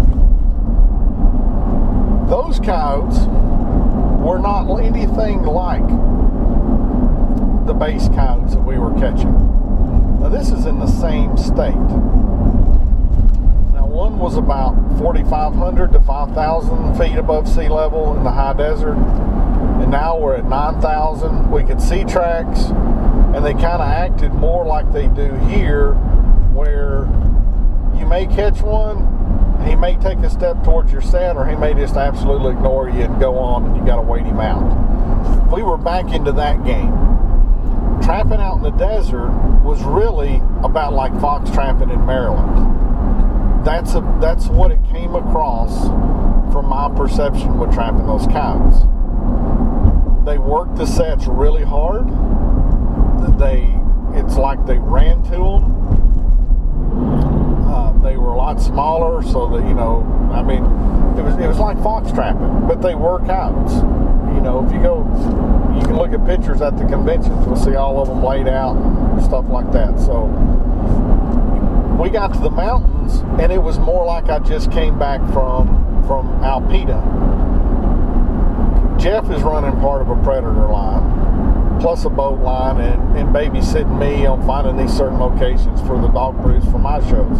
Those coyotes were not anything like the base coyotes that we were catching. Now, this is in the same state. Now, one was about forty-five hundred to five thousand feet above sea level in the high desert, and now we're at nine thousand. We could see tracks. and they kind of acted more like they do here, where you may catch one, he may take a step towards your set, or he may just absolutely ignore you and go on, and you got to wait him out. We were back into that game. Trapping out in the desert was really about like fox trapping in Maryland. That's a that's what it came across from my perception with trapping those coyotes. They worked the sets really hard. They, it's like they ran to them. Uh, they were a lot smaller, so that, you know, I mean, it was it was like fox trapping, but they were coyotes. You know, if you go, you can look at pictures at the conventions, we'll see all of them laid out and stuff like that. So we got to the mountains, and it was more like I just came back from from Alpena. Jeff is running part of a predator line, plus a boat line, and, and babysitting me on finding these certain locations for the dog brews for my shows.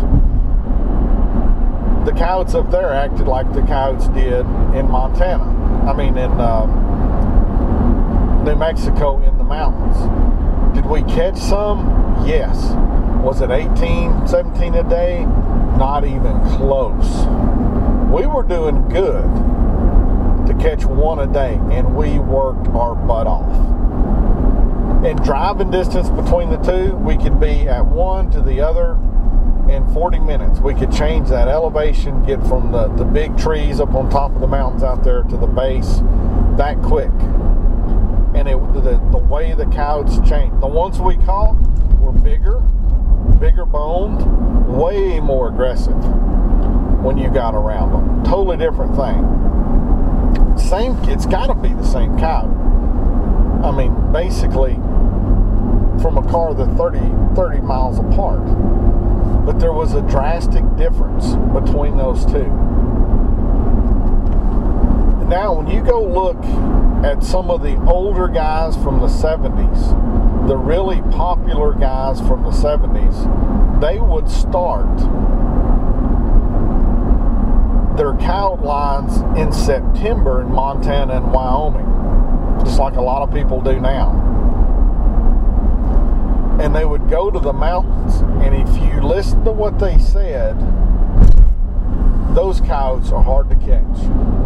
The coyotes up there acted like the coyotes did in Montana. I mean, in uh, New Mexico in the mountains. Did we catch some? Yes. Was it eighteen, seventeen a day? Not even close. We were doing good to catch one a day, and we worked our butt off. In driving distance between the two, we could be at one to the other in forty minutes. We could change that elevation, get from the, the big trees up on top of the mountains out there to the base that quick. And it, the, the way the coyotes changed. The ones we caught were bigger, bigger boned, way more aggressive when you got around them. Totally different thing. Same, it's got to be the same coyote. I mean, basically, from a car that's thirty, thirty miles apart. But there was a drastic difference between those two. Now, when you go look at some of the older guys from the seventies, the really popular guys from the seventies, they would start their coyote lines in September in Montana and Wyoming, just like a lot of people do now. And they would go to the mountains, and if you listen to what they said, those coyotes are hard to catch.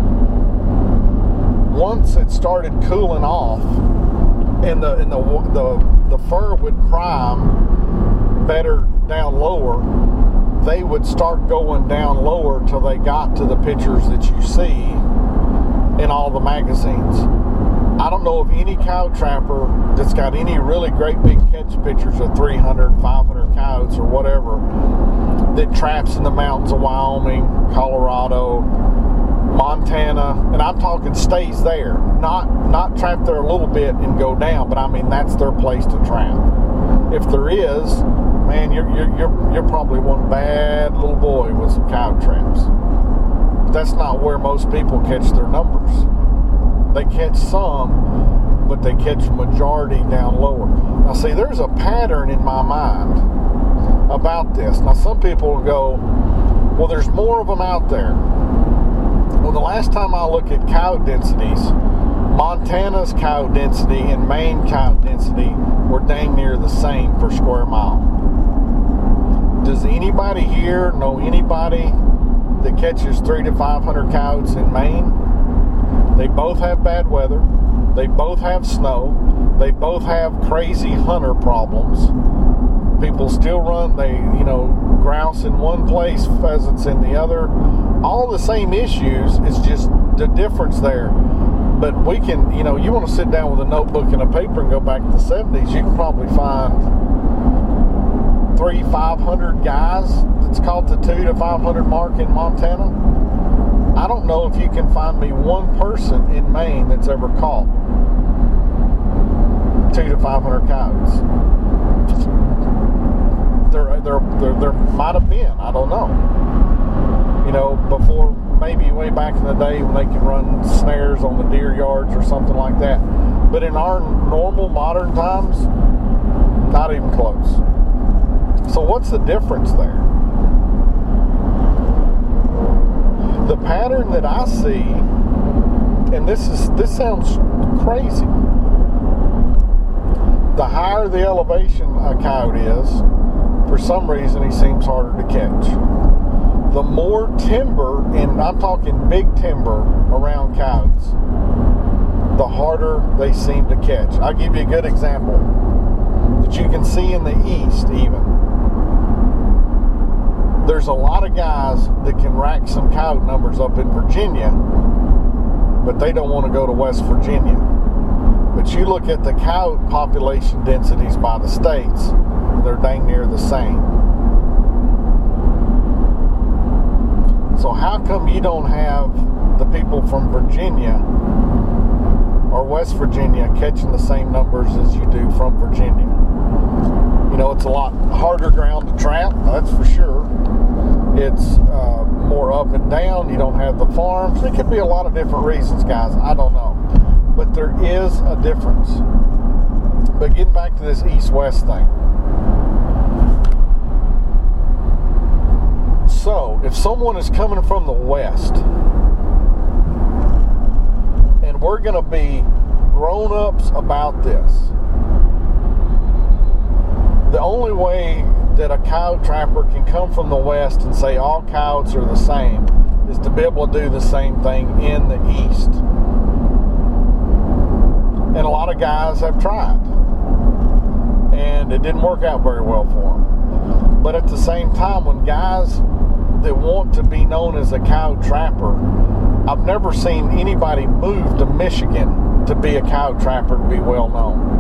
Once it started cooling off, and the and the the, the fur would prime better down lower, they would start going down lower till they got to the pictures that you see in all the magazines. I don't know of any coyote trapper that's got any really great big catch pictures of three hundred, five hundred coyotes or whatever that traps in the mountains of Wyoming, Colorado, Montana, and I'm talking stays there. Not not trap there a little bit and go down, but I mean that's their place to trap. If there is, man, you're you're you're, you're probably one bad little boy with some coyote traps. That's not where most people catch their numbers. They catch some, but they catch a majority down lower. Now, see, there's a pattern in my mind about this. Now, some people will go, well, there's more of them out there. Well, the last time I looked at coyote densities, Montana's coyote density and Maine coyote density were dang near the same per square mile. Does anybody here know anybody that catches three to five hundred coyotes in Maine? They both have bad weather. They both have snow. They both have crazy hunter problems. People still run, they, you know, grouse in one place, pheasants in the other. All the same issues, it's just the difference there. But we can, you know, you want to sit down with a notebook and a paper and go back to the seventies, you can probably find three, five hundred guys that's caught the two to five hundred mark in Montana. I don't know if you can find me one person in Maine that's ever caught two to five hundred coyotes. There, there, there, there might have been. I don't know. You know, before maybe way back in the day when they could run snares on the deer yards or something like that. But in our normal modern times, not even close. So what's the difference there? The pattern that I see, and this is this sounds crazy, the higher the elevation a coyote is, for some reason he seems harder to catch. The more timber, and I'm talking big timber around coyotes, the harder they seem to catch. I'll give you a good example that you can see in the east even. There's a lot of guys that can rack some coyote numbers up in Virginia, but they don't want to go to West Virginia. But you look at the coyote population densities by the states, they're dang near the same. So how come you don't have the people from Virginia or West Virginia catching the same numbers as you do from Virginia? You know, it's a lot harder ground to trap, that's for sure. It's uh, more up and down. You don't have the farms. There could be a lot of different reasons, guys. I don't know. But there is a difference. But getting back to this east-west thing. So, if someone is coming from the west, and we're going to be grown-ups about this, the only way that a coyote trapper can come from the west and say all coyotes are the same is to be able to do the same thing in the east. And a lot of guys have tried, and it didn't work out very well for them. But at the same time, when guys that want to be known as a coyote trapper, I've never seen anybody move to Michigan to be a coyote trapper and be well known.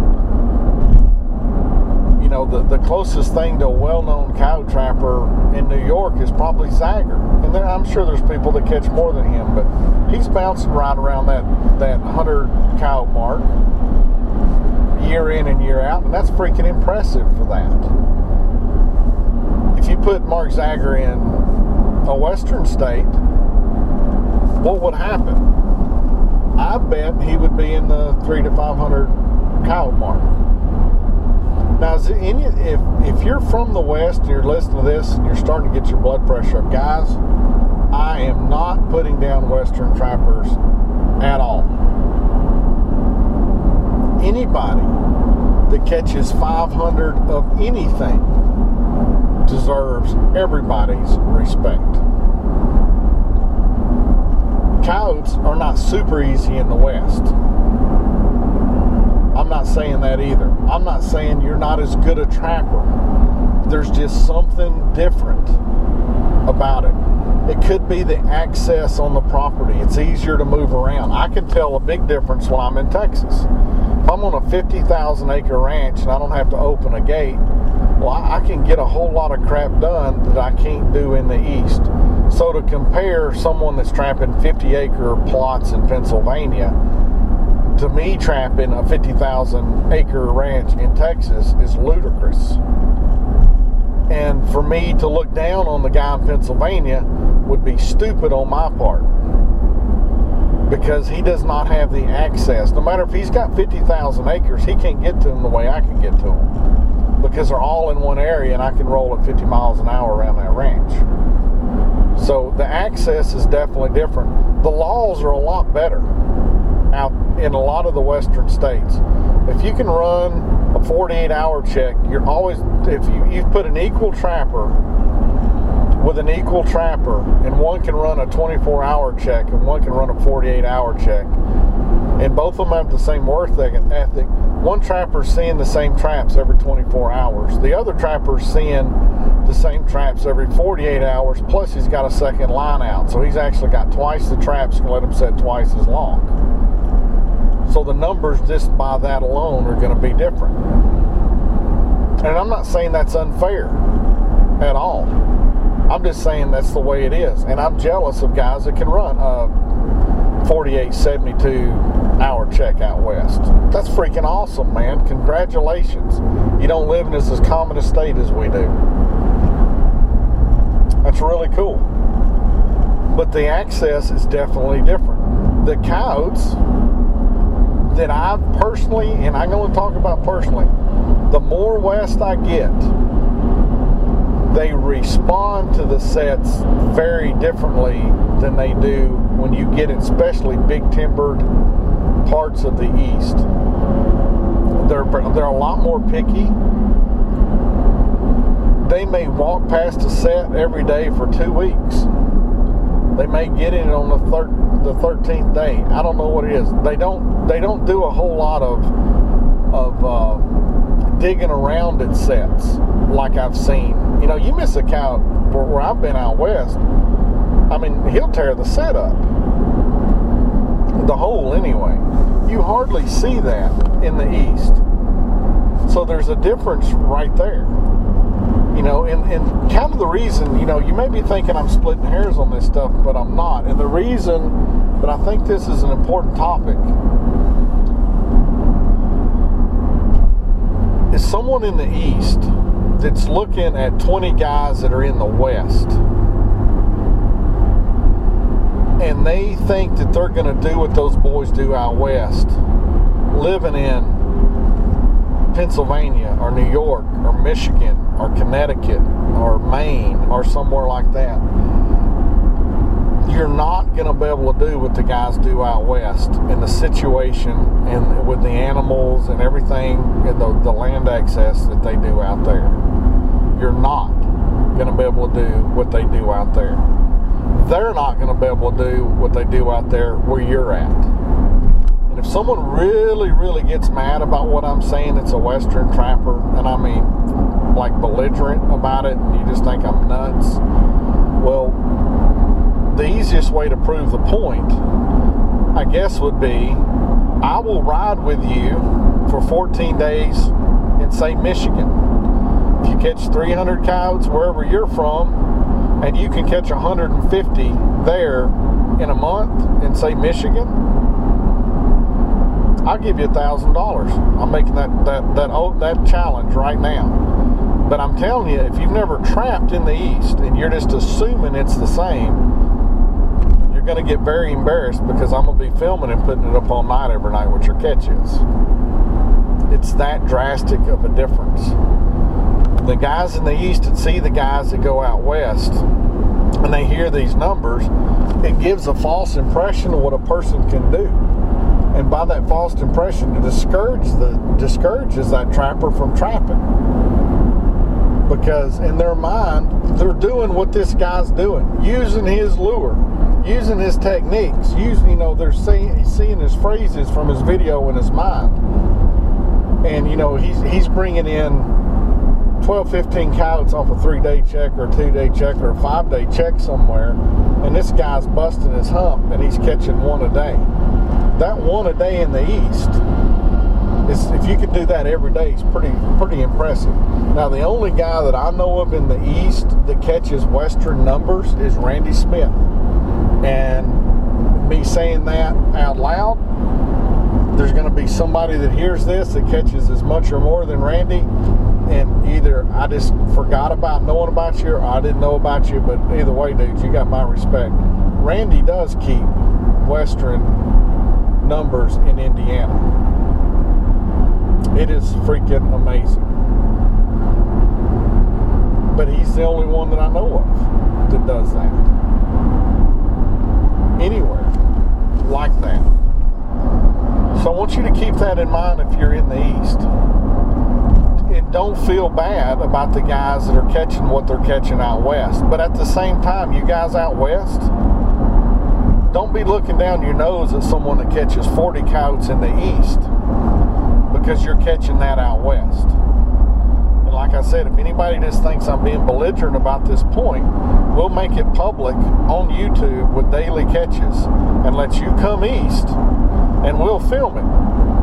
You know, the, the closest thing to a well-known coyote trapper in New York is probably Zagger. And there, I'm sure there's people that catch more than him, but he's bouncing right around that, that one hundred coyote mark year in and year out, and that's freaking impressive for that. If you put Mark Zagger in a western state, what would happen? I bet he would be in the three to five hundred coyote mark. Now, is any, if, if you're from the West and you're listening to this and you're starting to get your blood pressure up, guys, I am not putting down Western trappers at all. Anybody that catches five hundred of anything deserves everybody's respect. Coyotes are not super easy in the West. I'm not saying that either. I'm not saying you're not as good a trapper. There's just something different about it. It could be the access on the property. It's easier to move around. I can tell a big difference when I'm in Texas. If I'm on a fifty thousand acre ranch and I don't have to open a gate, well, I can get a whole lot of crap done that I can't do in the east. So to compare someone that's trapping fifty acre plots in Pennsylvania to me trapping a fifty thousand acre ranch in Texas is ludicrous. And for me to look down on the guy in Pennsylvania would be stupid on my part, because he does not have the access. No matter if he's got fifty thousand acres, he can't get to them the way I can get to them, because they're all in one area and I can roll at fifty miles an hour around that ranch. So the access is definitely different. The laws are a lot better out in a lot of the western states. If you can run a forty-eight hour check, you're always, if you, you've put an equal trapper with an equal trapper, and one can run a twenty-four hour check and one can run a forty-eight hour check, and both of them have the same work ethic, one trapper's seeing the same traps every twenty-four hours. The other trapper's seeing the same traps every forty-eight hours, plus he's got a second line out. So he's actually got twice the traps, can let him set twice as long. So the numbers just by that alone are going to be different. And I'm not saying that's unfair at all. I'm just saying that's the way it is. And I'm jealous of guys that can run a forty-eight, seventy-two hour check out west. That's freaking awesome, man. Congratulations. You don't live in as common a state as we do. That's really cool. But the access is definitely different. The coyotes that I personally, and I'm going to talk about personally, the more west I get, they respond to the sets very differently than they do when you get in especially big timbered parts of the east. they're they're a lot more picky. They may walk past a set every day for two weeks. They may get in on the thir- the thirteenth day. I don't know what it is. They don't they don't do a whole lot of of uh, digging around at sets like I've seen. You know, you miss a cow where, where I've been out west. I mean, he'll tear the set up, the hole anyway. You hardly see that in the east. So there's a difference right there. You know, and, and kind of the reason, you know, you may be thinking I'm splitting hairs on this stuff, but I'm not. And the reason that I think this is an important topic is someone in the east that's looking at twenty guys that are in the west, and they think that they're going to do what those boys do out west, living in Pennsylvania or New York or Michigan or Connecticut or Maine or somewhere like that. You're not going to be able to do what the guys do out west in the situation and with the animals and everything and the, the land access that they do out there. You're not going to be able to do what they do out there. They're not going to be able to do what they do out there where you're at. And if someone really, really gets mad about what I'm saying, it's a Western trapper, and I mean like belligerent about it, and you just think I'm nuts, well, the easiest way to prove the point, I guess, would be I will ride with you for fourteen days in, say, Michigan. If you catch three hundred coyotes wherever you're from, and you can catch one hundred fifty there in a month in, say, Michigan, I'll give you a thousand dollars. I'm making that that that oh, that challenge right now. But I'm telling you, if you've never trapped in the east and you're just assuming it's the same, you're going to get very embarrassed, because I'm going to be filming and putting it up all night every night what your catch is. It's that drastic of a difference. The guys in the east that see the guys that go out west, and they hear these numbers, it gives a false impression of what a person can do. And by that false impression, it discourage the, discourages that trapper from trapping. Because in their mind, they're doing what this guy's doing, using his lure, using his techniques, using, you know, they're seeing, seeing his phrases from his video in his mind. And, you know, he's he's bringing in twelve, fifteen coyotes off a three-day check or a two-day check or a five-day check somewhere, and this guy's busting his hump, and he's catching one a day. That one a day in the east, is, if you can do that every day, it's pretty pretty impressive. Now, the only guy that I know of in the east that catches western numbers is Randy Smith. And me saying that out loud, there's going to be somebody that hears this that catches as much or more than Randy, and either I just forgot about knowing about you, or I didn't know about you, but either way, dudes, you got my respect. Randy does keep western numbers in Indiana. It is freaking amazing. But he's the only one that I know of that does that. Anywhere like that. So I want you to keep that in mind if you're in the east. And don't feel bad about the guys that are catching what they're catching out west. But at the same time, you guys out west, don't be looking down your nose at someone that catches forty coyotes in the east, because you're catching that out west. And like I said, if anybody just thinks I'm being belligerent about this point, we'll make it public on YouTube with daily catches and let you come east and we'll film it.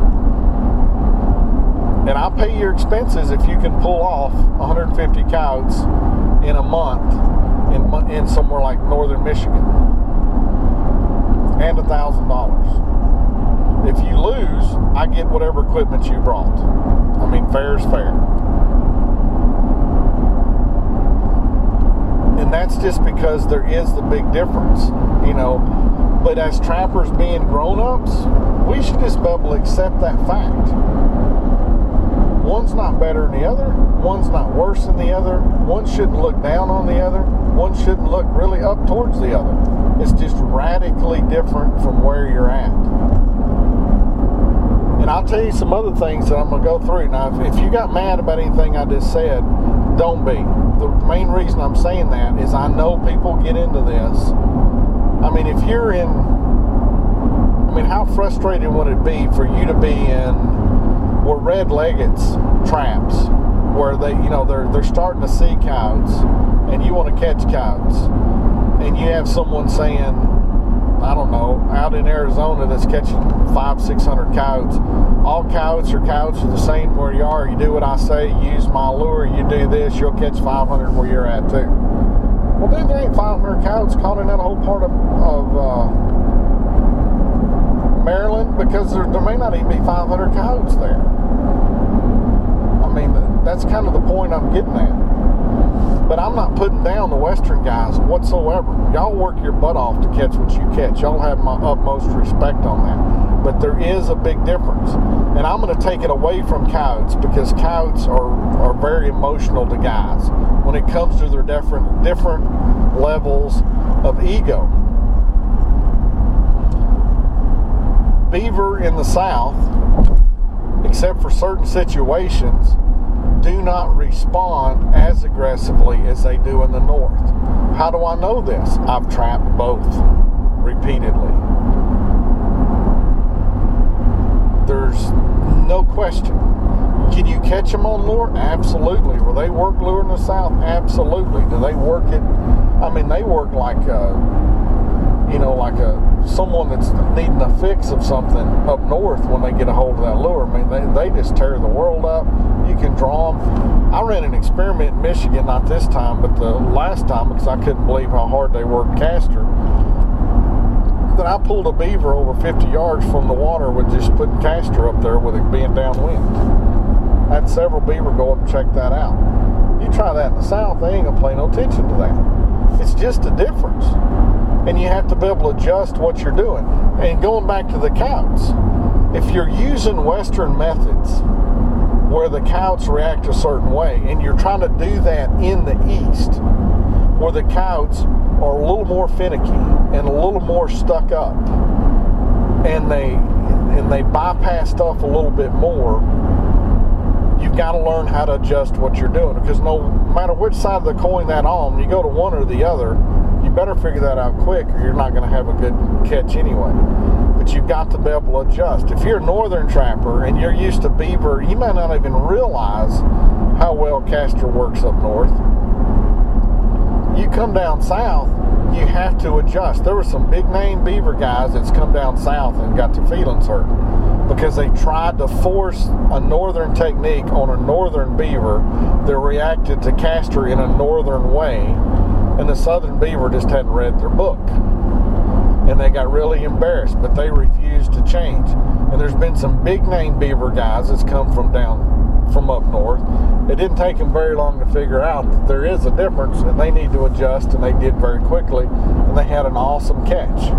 And I'll pay your expenses if you can pull off one hundred fifty coyotes in a month in, in somewhere like northern Michigan. And a thousand dollars. If you lose, I get whatever equipment you brought. I mean, fair is fair. And that's just because there is the big difference, you know. But as trappers being grown-ups, we should just be able to accept that fact. One's not better than the other. One's not worse than the other. One shouldn't look down on the other. One shouldn't look really up towards the other. It's just radically different from where you're at. And And I'll tell you some other things that I'm going to go through. Now, if, if you got mad about anything I just said, don't be. The main reason I'm saying that is I know people get into this. I mean, if you're in, I mean, how frustrating would it be for you to be in where red-leggeds traps, where they, you know, they're they're starting to see coyotes, and you want to catch coyotes, and you have someone saying, I don't know, out in Arizona that's catching five, six hundred coyotes. All coyotes or coyotes are the same where you are. You do what I say, you use my lure, you do this, you'll catch five hundred where you're at too. Well, dude, there ain't five hundred coyotes caught in that whole part of, of uh, Maryland, because there, there may not even be five hundred coyotes there. I mean, that's kind of the point I'm getting at. But I'm not putting down the Western guys whatsoever. Y'all work your butt off to catch what you catch. Y'all have my utmost respect on that. But there is a big difference. And I'm going to take it away from coyotes, because coyotes are, are very emotional to guys when it comes to their different, different levels of ego. Beaver in the South, except for certain situations, do not respond as aggressively as they do in the North. How do I know this? I've trapped both repeatedly. There's no question. Can you catch them on lure? Absolutely. Will they work lure in the South? Absolutely. Do they work it? I mean, they work like a, you know, like a someone that's needing a fix of something up north when they get a hold of that lure. I mean, they, they just tear the world up. You can draw them. I ran an experiment in Michigan, not this time, but the last time, because I couldn't believe how hard they worked caster, that I pulled a beaver over fifty yards from the water with just putting caster up there with it being downwind. I had several beaver go up and check that out. You try that in the South, they ain't gonna pay no attention to that. It's just a difference. And you have to be able to adjust what you're doing. And going back to the coyotes, if you're using Western methods where the coyotes react a certain way, and you're trying to do that in the East, where the coyotes are a little more finicky and a little more stuck up, and they and they bypass stuff a little bit more, you've got to learn how to adjust what you're doing. Because no matter which side of the coin that on, you go to one or the other, you better figure that out quick, or you're not going to have a good catch anyway. But you've got to be able to adjust. If you're a northern trapper and you're used to beaver, you might not even realize how well caster works up north. You come down south, you have to adjust. There were some big name beaver guys that's come down south and got their feelings hurt because they tried to force a northern technique on a northern beaver that reacted to caster in a northern way, and the southern beaver just hadn't read their book. And they got really embarrassed, but they refused to change. And there's been some big name beaver guys that's come from down from up north. It didn't take them very long to figure out that there is a difference, and they need to adjust, and they did very quickly, and they had an awesome catch.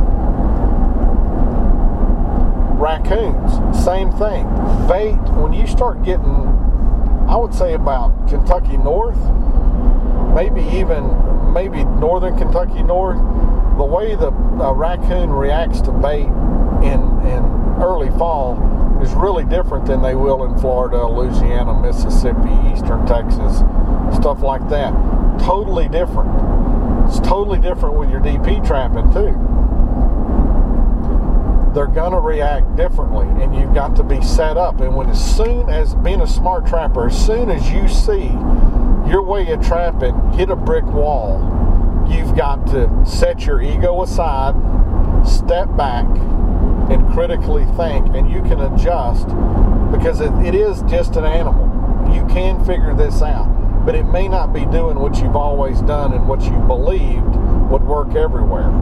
Raccoons, same thing. Bait, when you start getting, I would say about Kentucky North, maybe even maybe northern Kentucky North, the way the uh, raccoon reacts to bait in, in early fall is really different than they will in Florida, Louisiana, Mississippi, eastern Texas, stuff like that. Totally different. It's totally different with your D P trapping too. They're going to react differently, and you've got to be set up. And when as soon as, being a smart trapper, as soon as you see your way of trapping hit a brick wall, you've got to set your ego aside, step back, and critically think, and you can adjust, because it, it is just an animal. You can figure this out, but it may not be doing what you've always done and what you believed would work everywhere.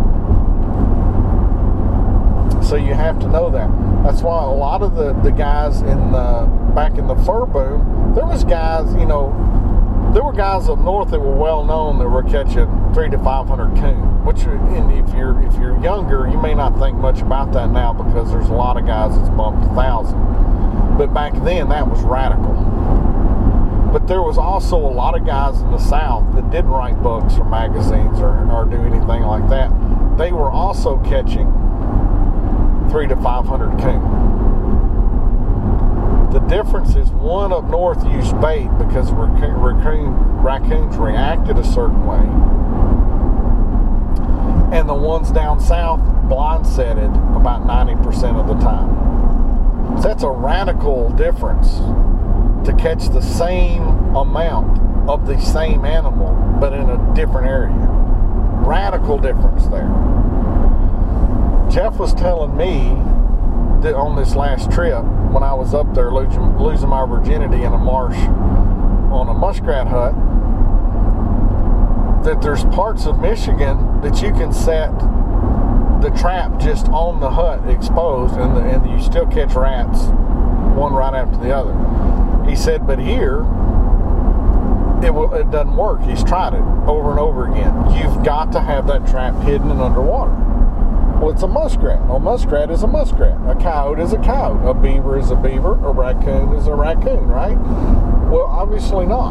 So you have to know that. That's why a lot of the, the guys in the, back in the fur boom, there was guys, you know, there were guys up north that were well known that were catching three to five hundred coon. Which, and if you're if you're younger, you may not think much about that now, because there's a lot of guys that's bumped a thousand. But back then, that was radical. But there was also a lot of guys in the South that didn't write books or magazines or, or do anything like that. They were also catching three to five hundred coon. The difference is one up north used bait because raccoon, raccoon, raccoons reacted a certain way, and the ones down south blindsided about ninety percent of the time. So that's a radical difference to catch the same amount of the same animal, but in a different area. Radical difference there. Jeff was telling me that on this last trip, when I was up there losing, losing my virginity in a marsh on a muskrat hut, that there's parts of Michigan that you can set the trap just on the hut exposed, and, the, and you still catch rats one right after the other. He said, but here, it, will, it doesn't work. He's tried it over and over again. You've got to have that trap hidden and underwater. Well, it's a muskrat. A muskrat is a muskrat. A coyote is a coyote. A beaver is a beaver. A raccoon is a raccoon, right? Well, obviously not.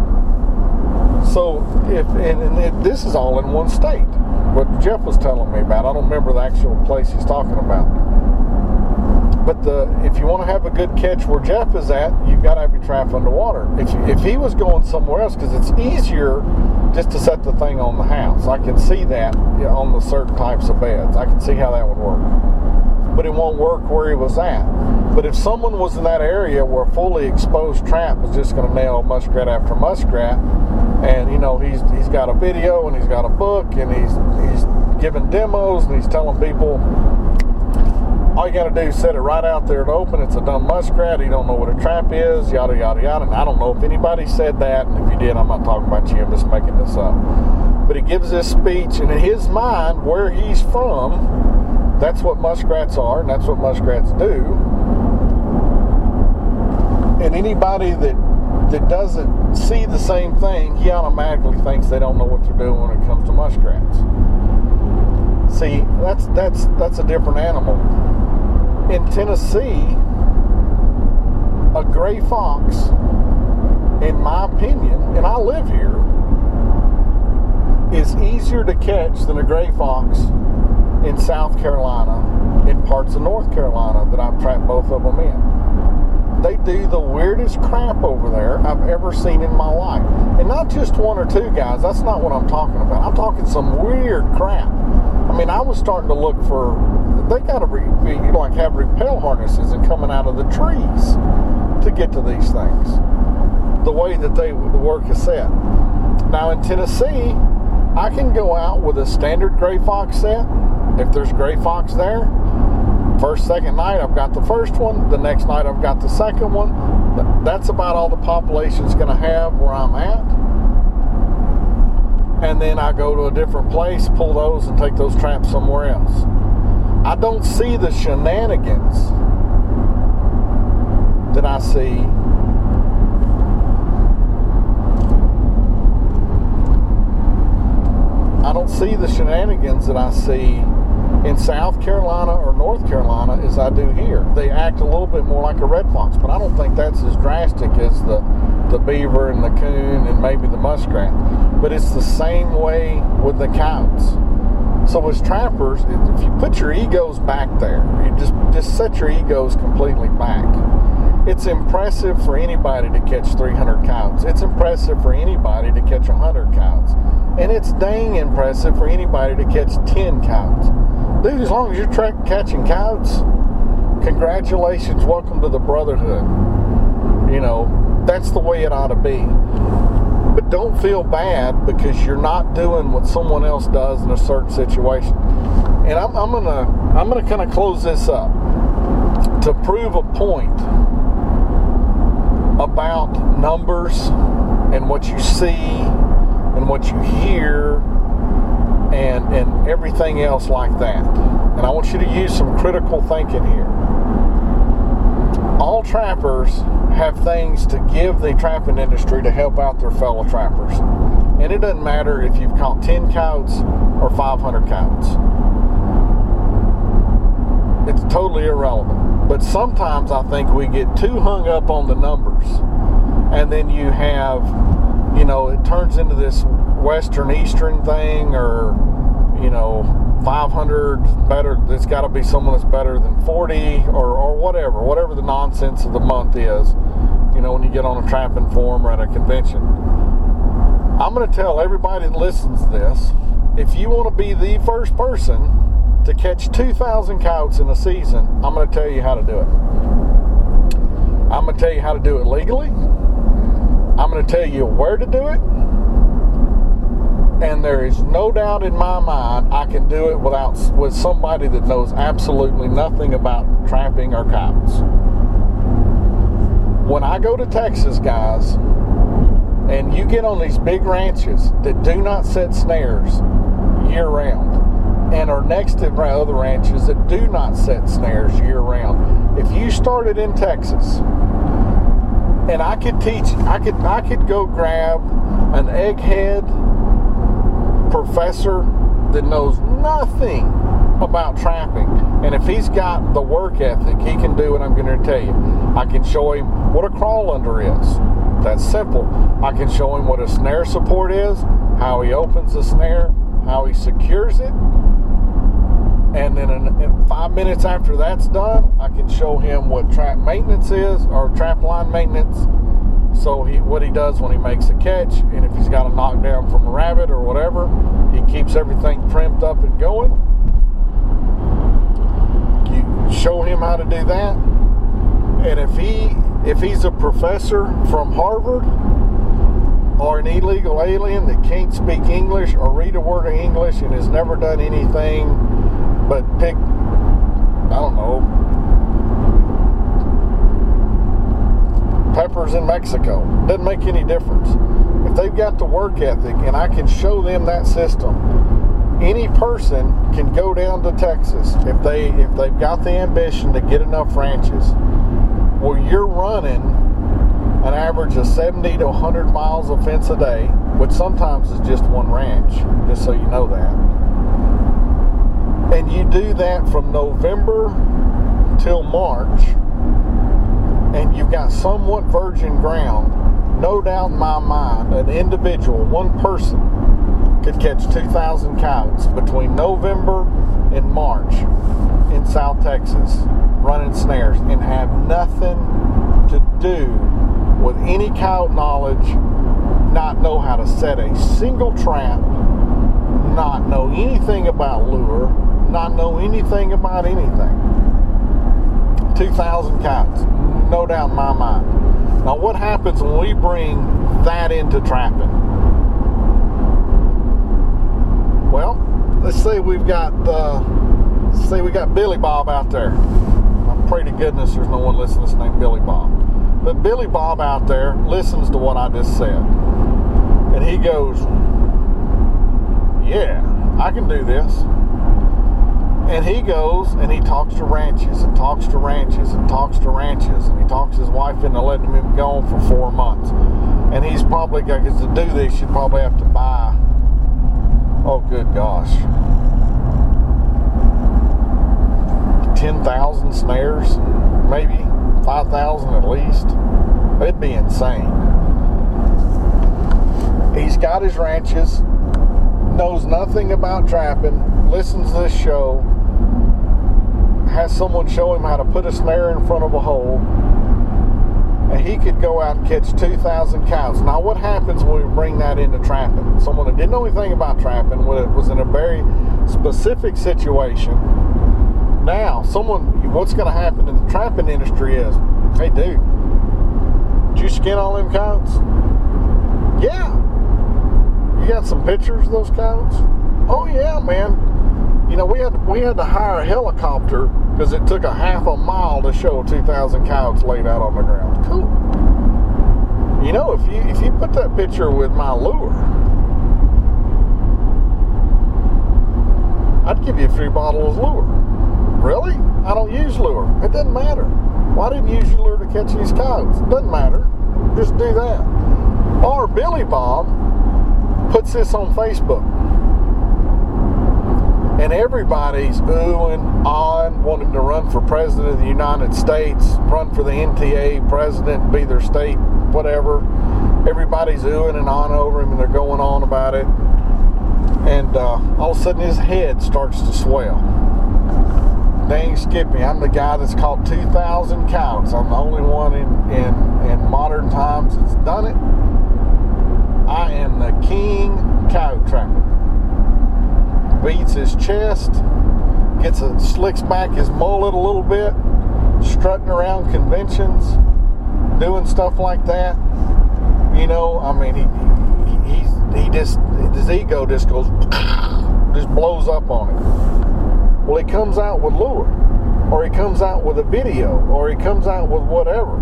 So, if and, and it, this is all in one state. What Jeff was telling me about, I don't remember the actual place he's talking about. But the if you want to have a good catch where Jeff is at, you've got to have your trap underwater. If you, if he was going somewhere else, because it's easier just to set the thing on the house. I can see that, you know, on the certain types of beds. I can see how that would work. But it won't work where he was at. But if someone was in that area where a fully exposed trap was just going to nail muskrat after muskrat, and you know he's he's got a video and he's got a book and he's he's giving demos and he's telling people, all you got to do is set it right out there to open. It's a dumb muskrat. He don't know what a trap is, yada, yada, yada. And I don't know if anybody said that. And if you did, I'm not talking about you. I'm just making this up. But he gives this speech, and in his mind, where he's from, that's what muskrats are, and that's what muskrats do. And anybody that that doesn't see the same thing, he automatically thinks they don't know what they're doing when it comes to muskrats. See, that's that's that's a different animal. In Tennessee, a gray fox, in my opinion, and I live here, is easier to catch than a gray fox in South Carolina, in parts of North Carolina that I've trapped both of them in. They do the weirdest crap over there I've ever seen in my life. And not just one or two guys, that's not what I'm talking about. I'm talking some weird crap. I mean, I was starting to look for, they got to be, you know, like have rappel harnesses and coming out of the trees to get to these things. The way that they, the work is set. Now in Tennessee, I can go out with a standard gray fox set. If there's gray fox there, first, second night, I've got the first one. The next night, I've got the second one. That's about all the population's going to have where I'm at. And then I go to a different place, pull those, and take those traps somewhere else. I don't see the shenanigans that I see I don't see the shenanigans that I see in South Carolina or North Carolina as I do here. They act a little bit more like a red fox, but I don't think that's as drastic as the, the beaver and the coon and maybe the muskrat. But it's the same way with the coyotes. So as trappers, if you put your egos back there, you just, just set your egos completely back. It's impressive for anybody to catch three hundred coyotes. It's impressive for anybody to catch one hundred coyotes. And it's dang impressive for anybody to catch ten coyotes. Dude, as long as you're tra- catching coyotes, congratulations, welcome to the brotherhood. You know, that's the way it ought to be. But don't feel bad because you're not doing what someone else does in a certain situation. And I'm, I'm gonna, I'm gonna kind of close this up to prove a point about numbers and what you see and what you hear and and everything else like that. And I want you to use some critical thinking here. All trappers have things to give the trapping industry to help out their fellow trappers. And it doesn't matter if you've caught ten coyotes or five hundred coyotes. It's totally irrelevant. But sometimes I think we get too hung up on the numbers. And then you have, you know, it turns into this Western Eastern thing, or, you know, five hundred better. It's got to be someone that's better than forty, or, or whatever, whatever the nonsense of the month is. You know, when you get on a trapping forum or at a convention. I'm going to tell everybody that listens to this, if you want to be the first person to catch two thousand coyotes in a season, I'm going to tell you how to do it. I'm going to tell you how to do it legally. I'm going to tell you where to do it. And there is no doubt in my mind I can do it without with somebody that knows absolutely nothing about trapping or coyotes. When I go to Texas, guys, and you get on these big ranches that do not set snares year-round and are next to other ranches that do not set snares year-round, if you started in Texas, and I could teach, I could, I could go grab an egghead professor that knows nothing about trapping, and if he's got the work ethic, he can do what I'm going to tell you. I can show him what a crawl under is. That's simple. I can show him what a snare support is, how he opens the snare, how he secures it, and then in, in five minutes after that's done, I can show him what trap maintenance is, or trap line maintenance. So he, what he does when he makes a catch, and if he's got a knockdown from a rabbit or whatever, he keeps everything trimmed up and going. You show him how to do that, and if he if he's a professor from Harvard or an illegal alien that can't speak English or read a word of English and has never done anything but pick, I don't know, peppers in Mexico. Doesn't make any difference. If they've got the work ethic and I can show them that system, any person can go down to Texas if they if they've got the ambition to get enough ranches where you're running an average of seventy to one hundred miles of fence a day, which sometimes is just one ranch, just so you know that. And you do that from November till March, and you've got somewhat virgin ground, no doubt in my mind, an individual, one person, could catch two thousand coyotes between November and March in South Texas, running snares, and have nothing to do with any coyote knowledge, not know how to set a single trap, not know anything about lure, not know anything about anything. two thousand coyotes, no doubt in my mind. Now what happens when we bring that into trapping? Well, let's say we've got uh, let's say we got Billy Bob out there. I pray to goodness there's no one listening to this named Billy Bob. But Billy Bob out there listens to what I just said. And he goes, yeah, I can do this. And he goes and he talks to ranches and talks to ranches and talks to ranches. And he talks his wife into letting him go on for four months. And he's probably got, because to do this, you'd probably have to buy, oh good gosh, ten thousand snares, maybe five thousand at least. It'd be insane. He's got his ranches, knows nothing about trapping, listens to this show, has someone show him how to put a snare in front of a hole, and he could go out and catch two thousand coyotes. Now what happens when we bring that into trapping? Someone that didn't know anything about trapping, was in a very specific situation. Now, someone, what's going to happen in the trapping industry is, hey dude, did you skin all them coyotes? Yeah. You got some pictures of those coyotes? Oh yeah, man. You know, we had to, we had to hire a helicopter because it took a half a mile to show two thousand coyotes laid out on the ground. Cool. You know, if you if you put that picture with my lure, I'd give you a free bottle of lure. Really? I don't use lure. It doesn't matter. Why didn't you use your lure to catch these coyotes? Doesn't matter. Just do that. Or Billy Bob puts this on Facebook, and everybody's oohing, on, wanting to run for president of the United States, run for the N T A president, be their state, whatever. Everybody's oohing and on over him, and they're going on about it. and uh, all of a sudden his head starts to swell. Dang Skippy, I'm the guy that's caught two thousand cows. I'm the only one in, in, in modern times that's done it. I am the king coyote trapper. Beats his chest, gets a, slicks back his mullet a little bit, strutting around conventions, doing stuff like that. You know, I mean, he he he's, he just, his ego just goes, just blows up on him. Well, he comes out with lure, or he comes out with a video, or he comes out with whatever.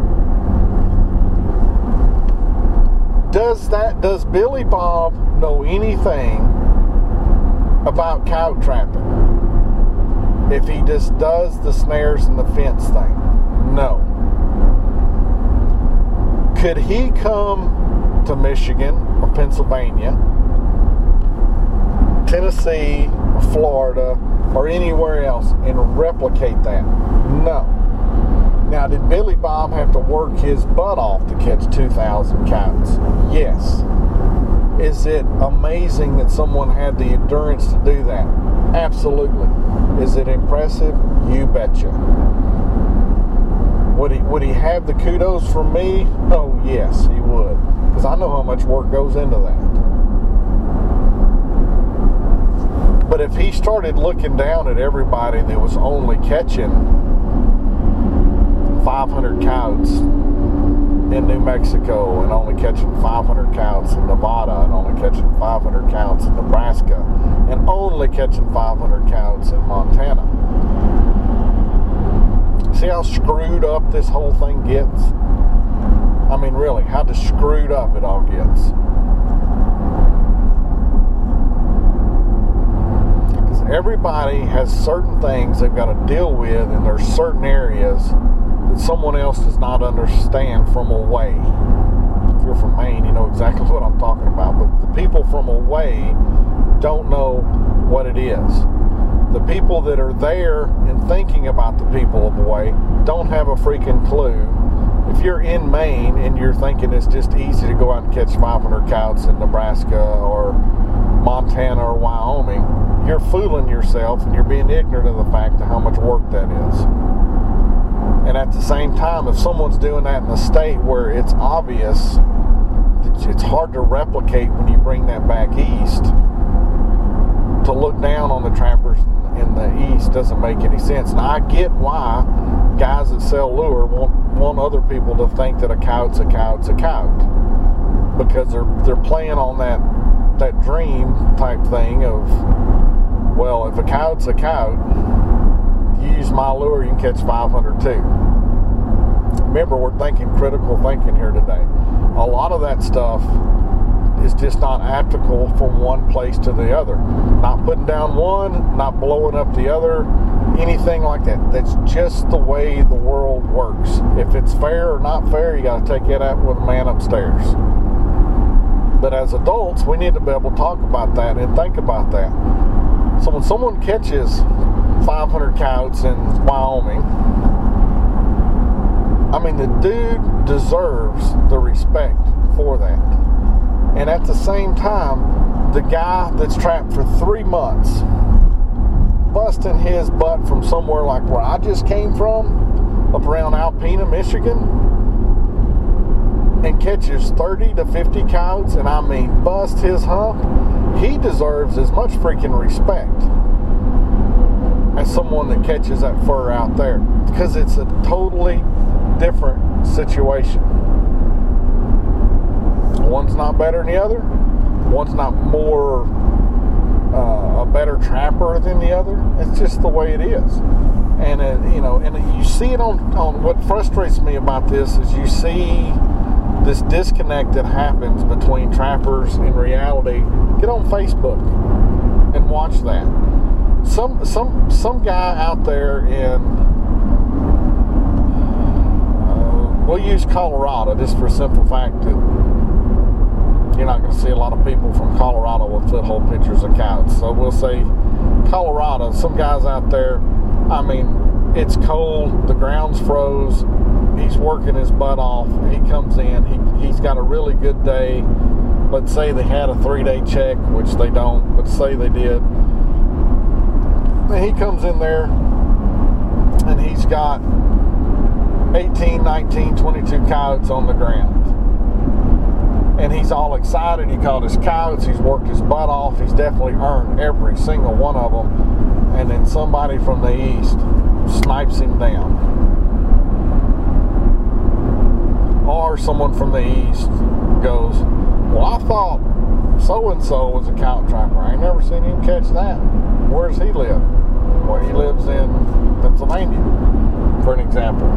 Does that, does Billy Bob know anything about coyote trapping? If he just does the snares and the fence thing? No. Could he come to Michigan or Pennsylvania, Tennessee, or Florida, or anywhere else and replicate that? No. Now, did Billy Bob have to work his butt off to catch two thousand coyotes? Yes. Is it amazing that someone had the endurance to do that? Absolutely. Is it impressive? You betcha. Would he, would he have the kudos from me? Oh, yes, he would. Because I know how much work goes into that. But if he started looking down at everybody that was only catching five hundred coyotes in New Mexico and only catching five hundred coyotes in Nevada and only catching five hundred coyotes in Nebraska and only catching five hundred coyotes in Montana. See how screwed up this whole thing gets? I mean, really, how screwed up it all gets. Because everybody has certain things they've got to deal with, and there's certain areas that someone else does not understand from away. If you're from Maine, you know exactly what I'm talking about. But the people from away don't know what it is. The people that are there and thinking about the people of away don't have a freaking clue. If you're in Maine and you're thinking it's just easy to go out and catch five hundred coyotes in Nebraska or Montana or Wyoming, you're fooling yourself and you're being ignorant of the fact of how much work that is. And at the same time, if someone's doing that in a state where it's obvious, it's hard to replicate when you bring that back east. To look down on the trappers in the east doesn't make any sense. And I get why guys that sell lure want, want other people to think that a coyote's a coyote's a coyote. Because they're they're playing on that that dream type thing of, well, if a coyote's a coyote, you use my lure, you can catch five hundred too. Remember, we're thinking critical thinking here today. A lot of that stuff is just not applicable from one place to the other. Not putting down one, not blowing up the other, anything like that. That's just the way the world works. If it's fair or not fair, you got to take it out with a man upstairs. But as adults, we need to be able to talk about that and think about that. So when someone catches five hundred coyotes in Wyoming, I mean, the dude deserves the respect for that. And at the same time, the guy that's trapped for three months, busting his butt from somewhere like where I just came from, up around Alpena, Michigan, and catches thirty to fifty coyotes, and I mean bust his hump, he deserves as much freaking respect as someone that catches that fur out there, because it's a totally different situation. One's not better than the other. One's not more uh, a better trapper than the other. It's just the way it is. And uh, you know, and you see it on on what frustrates me about this is you see this disconnect that happens between trappers and reality. Get on Facebook and watch that. Some some some guy out there in uh, we'll use Colorado just for a simple fact that you're not going to see a lot of people from Colorado with foothold pictures of coyotes. So we'll say Colorado, some guys out there, I mean, it's cold, the ground's froze, he's working his butt off, he comes in, he, he's got a really good day, let's say they had a three-day check, which they don't, but say they did. And he comes in there and he's got eighteen, nineteen, twenty-two coyotes on the ground. And he's all excited. He caught his coyotes. He's worked his butt off. He's definitely earned every single one of them. And then somebody from the east snipes him down. Or someone from the east goes, well, I thought so-and-so was a coyote trapper. I ain't never seen him catch that. Where does he live? Well, he lives in Pennsylvania, for an example.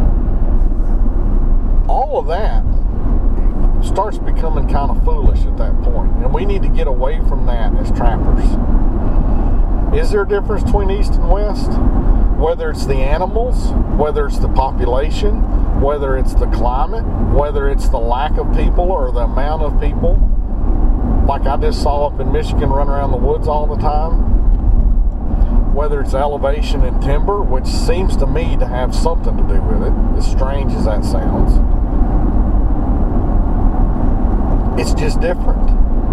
All of that starts becoming kind of foolish at that point, and we need to get away from that as trappers. Is there a difference between east and west? Whether it's the animals, whether it's the population, whether it's the climate, whether it's the lack of people or the amount of people, like I just saw up in Michigan run around the woods all the time, whether it's elevation and timber, which seems to me to have something to do with it, as strange as that sounds. It's just different.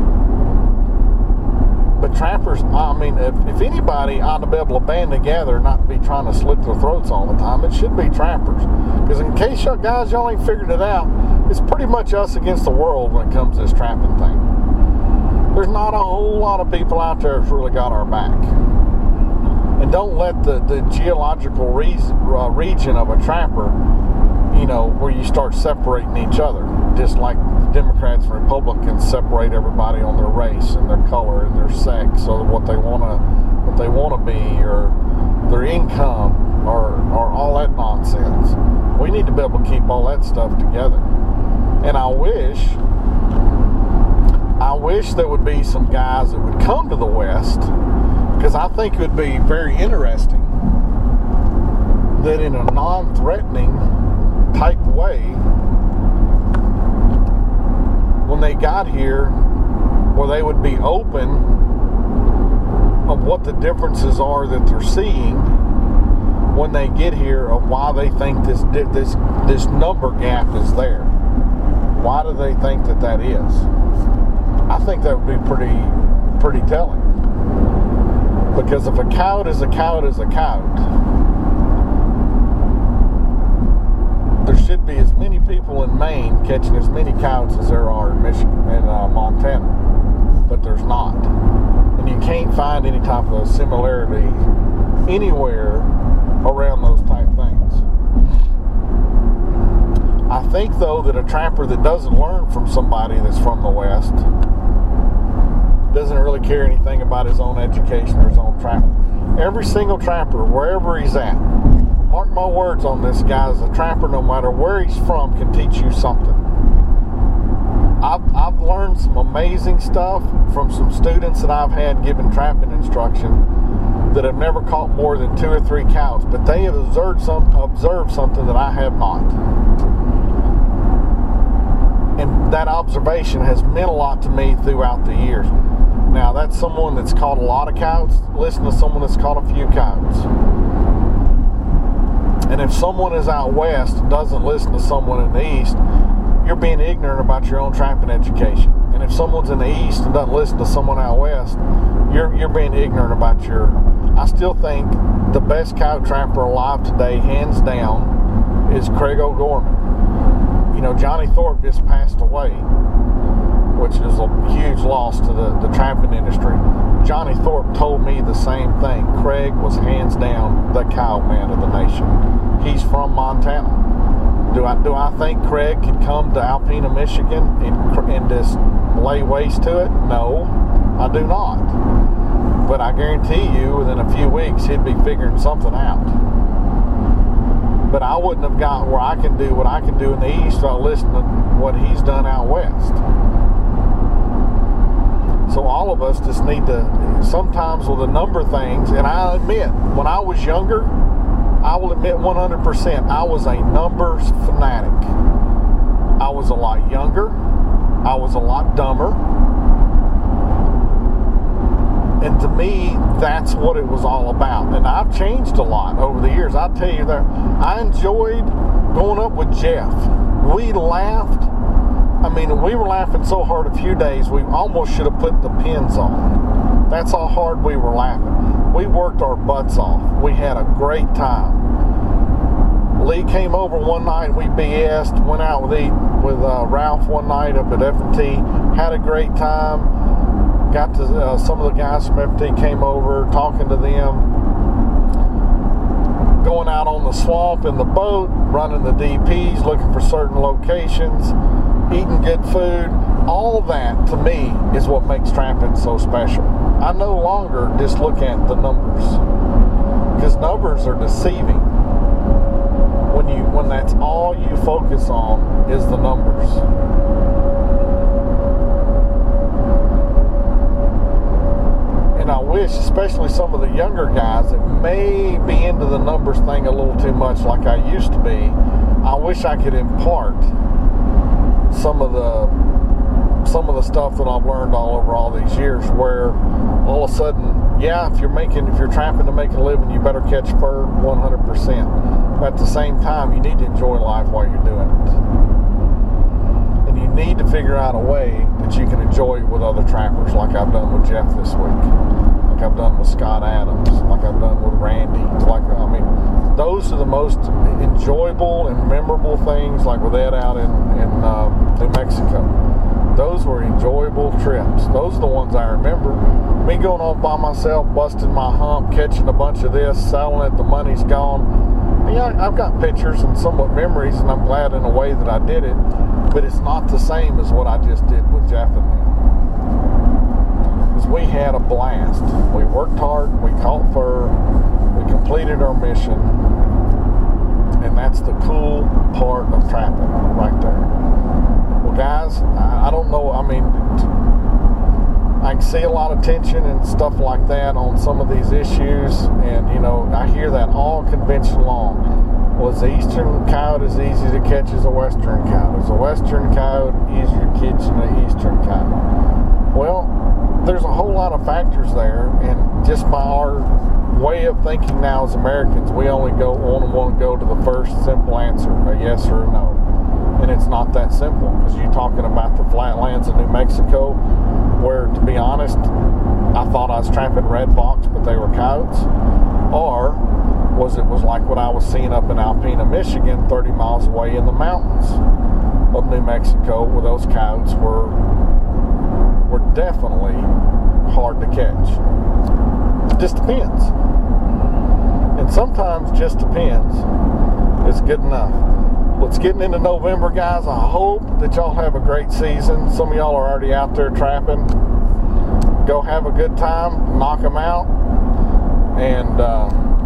But trappers, I mean, if, if anybody ought to be able to band together and not be trying to slit their throats all the time, it should be trappers. Because in case y'all guys, y'all ain't figured it out, it's pretty much us against the world when it comes to this trapping thing. There's not a whole lot of people out there that's really got our back. And don't let the, the geological reason, uh, region of a trapper, you know, where you start separating each other. Just like the Democrats and Republicans separate everybody on their race and their color and their sex, or what they want to, what they want to be, or their income, or, or all that nonsense. We need to be able to keep all that stuff together. And I wish, I wish there would be some guys that would come to the West, because I think it would be very interesting that in a non-threatening type way, when they got here, where they would be open of what the differences are that they're seeing when they get here, of why they think this this this number gap is there. Why do they think that that is? I think that would be pretty pretty telling. Because if a coyote is a coyote is a coyote, there should be as many people in Maine catching as many coyotes as there are in Michigan and uh, Montana, but there's not. And you can't find any type of similarity anywhere around those type things. I think, though, that a trapper that doesn't learn from somebody that's from the West doesn't really care anything about his own education or his own trapping. Every single trapper, wherever he's at, mark my words on this, guys, a trapper, no matter where he's from, can teach you something. I've, I've learned some amazing stuff from some students that I've had giving trapping instruction that have never caught more than two or three coyotes, but they have observed, some, observed something that I have not. And that observation has meant a lot to me throughout the years. Now, that's someone that's caught a lot of coyotes. Listen to someone that's caught a few coyotes. And if someone is out west and doesn't listen to someone in the east, you're being ignorant about your own trapping education. And if someone's in the east and doesn't listen to someone out west, you're you're being ignorant about your... I still think the best coyote trapper alive today, hands down, is Craig O'Gorman. You know, Johnny Thorpe just passed away, which is a huge loss to the, the trapping industry. Johnny Thorpe told me the same thing. Craig was hands down the coyote man of the nation. He's from Montana. Do I do I think Craig could come to Alpena, Michigan and, and just lay waste to it? No, I do not. But I guarantee you within a few weeks he'd be figuring something out. But I wouldn't have got where I can do what I can do in the east without listening to what he's done out west. So all of us just need to, sometimes with a number of things, and I admit, when I was younger, I will admit one hundred percent, I was a numbers fanatic. I was a lot younger. I was a lot dumber. And to me, that's what it was all about. And I've changed a lot over the years. I'll tell you that. I enjoyed going up with Jeff. We laughed I mean, we were laughing so hard a few days, we almost should have put the pins on. That's how hard we were laughing. We worked our butts off. We had a great time. Lee came over one night, we B S'd, went out with eat with uh, Ralph one night up at F and T, had a great time. Got to, uh, some of the guys from F and T came over, talking to them. Going out on the swamp in the boat, running the D Ps, looking for certain locations, eating good food. All that, to me, is what makes tramping so special. I no longer just look at the numbers, because numbers are deceiving. When you, when that's all you focus on is the numbers. And I wish, especially some of the younger guys that may be into the numbers thing a little too much like I used to be, I wish I could impart some of the some of the stuff that I've learned all over all these years, where all of a sudden, yeah, if you're making, if you're trapping to make a living, you better catch fur one hundred percent. But at the same time, you need to enjoy life while you're doing it. And you need to figure out a way that you can enjoy it with other trappers, like I've done with Jeff this week, like I've done with Scott Adams, like I've done with Randy. Like, I mean, those are the most enjoyable and memorable things, like with Ed out in, in uh, New Mexico. Those were enjoyable trips. Those are the ones I remember. Me going off by myself, busting my hump, catching a bunch of this, selling it, the money's gone. Yeah, I've got pictures and somewhat memories, and I'm glad in a way that I did it, but it's not the same as what I just did with Jeff and them. Because we had a blast. We worked hard, we caught fur, we completed our mission, and that's the cool part of trapping right there. Well, guys, I don't know, I mean, I can see a lot of tension and stuff like that on some of these issues, and, you know, I hear that all convention long. Well, is the eastern coyote as easy to catch as a western coyote? Is a western coyote easier to catch than an eastern coyote? Well, there's a whole lot of factors there, and just by our way of thinking now as Americans, we only go want to want to go to the first simple answer, a yes or a no. And it's not that simple, because you're talking about the flatlands of New Mexico, where, to be honest, I thought I was trapping red fox, but they were coyotes. Or was it was like what I was seeing up in Alpena, Michigan, thirty miles away in the mountains of New Mexico, where those coyotes were were definitely hard to catch. It just depends. And sometimes just depends. It's good enough. Well, it's getting into November, guys. I hope that y'all have a great season. Some of y'all are already out there trapping. Go have a good time. Knock them out. And uh,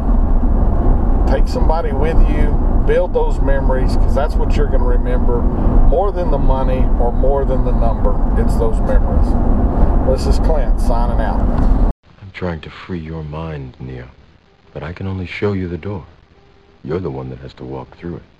take somebody with you. Build those memories, because that's what you're going to remember. More than the money or more than the number, it's those memories. This is Clint signing out. I'm trying to free your mind, Neo. But I can only show you the door. You're the one that has to walk through it.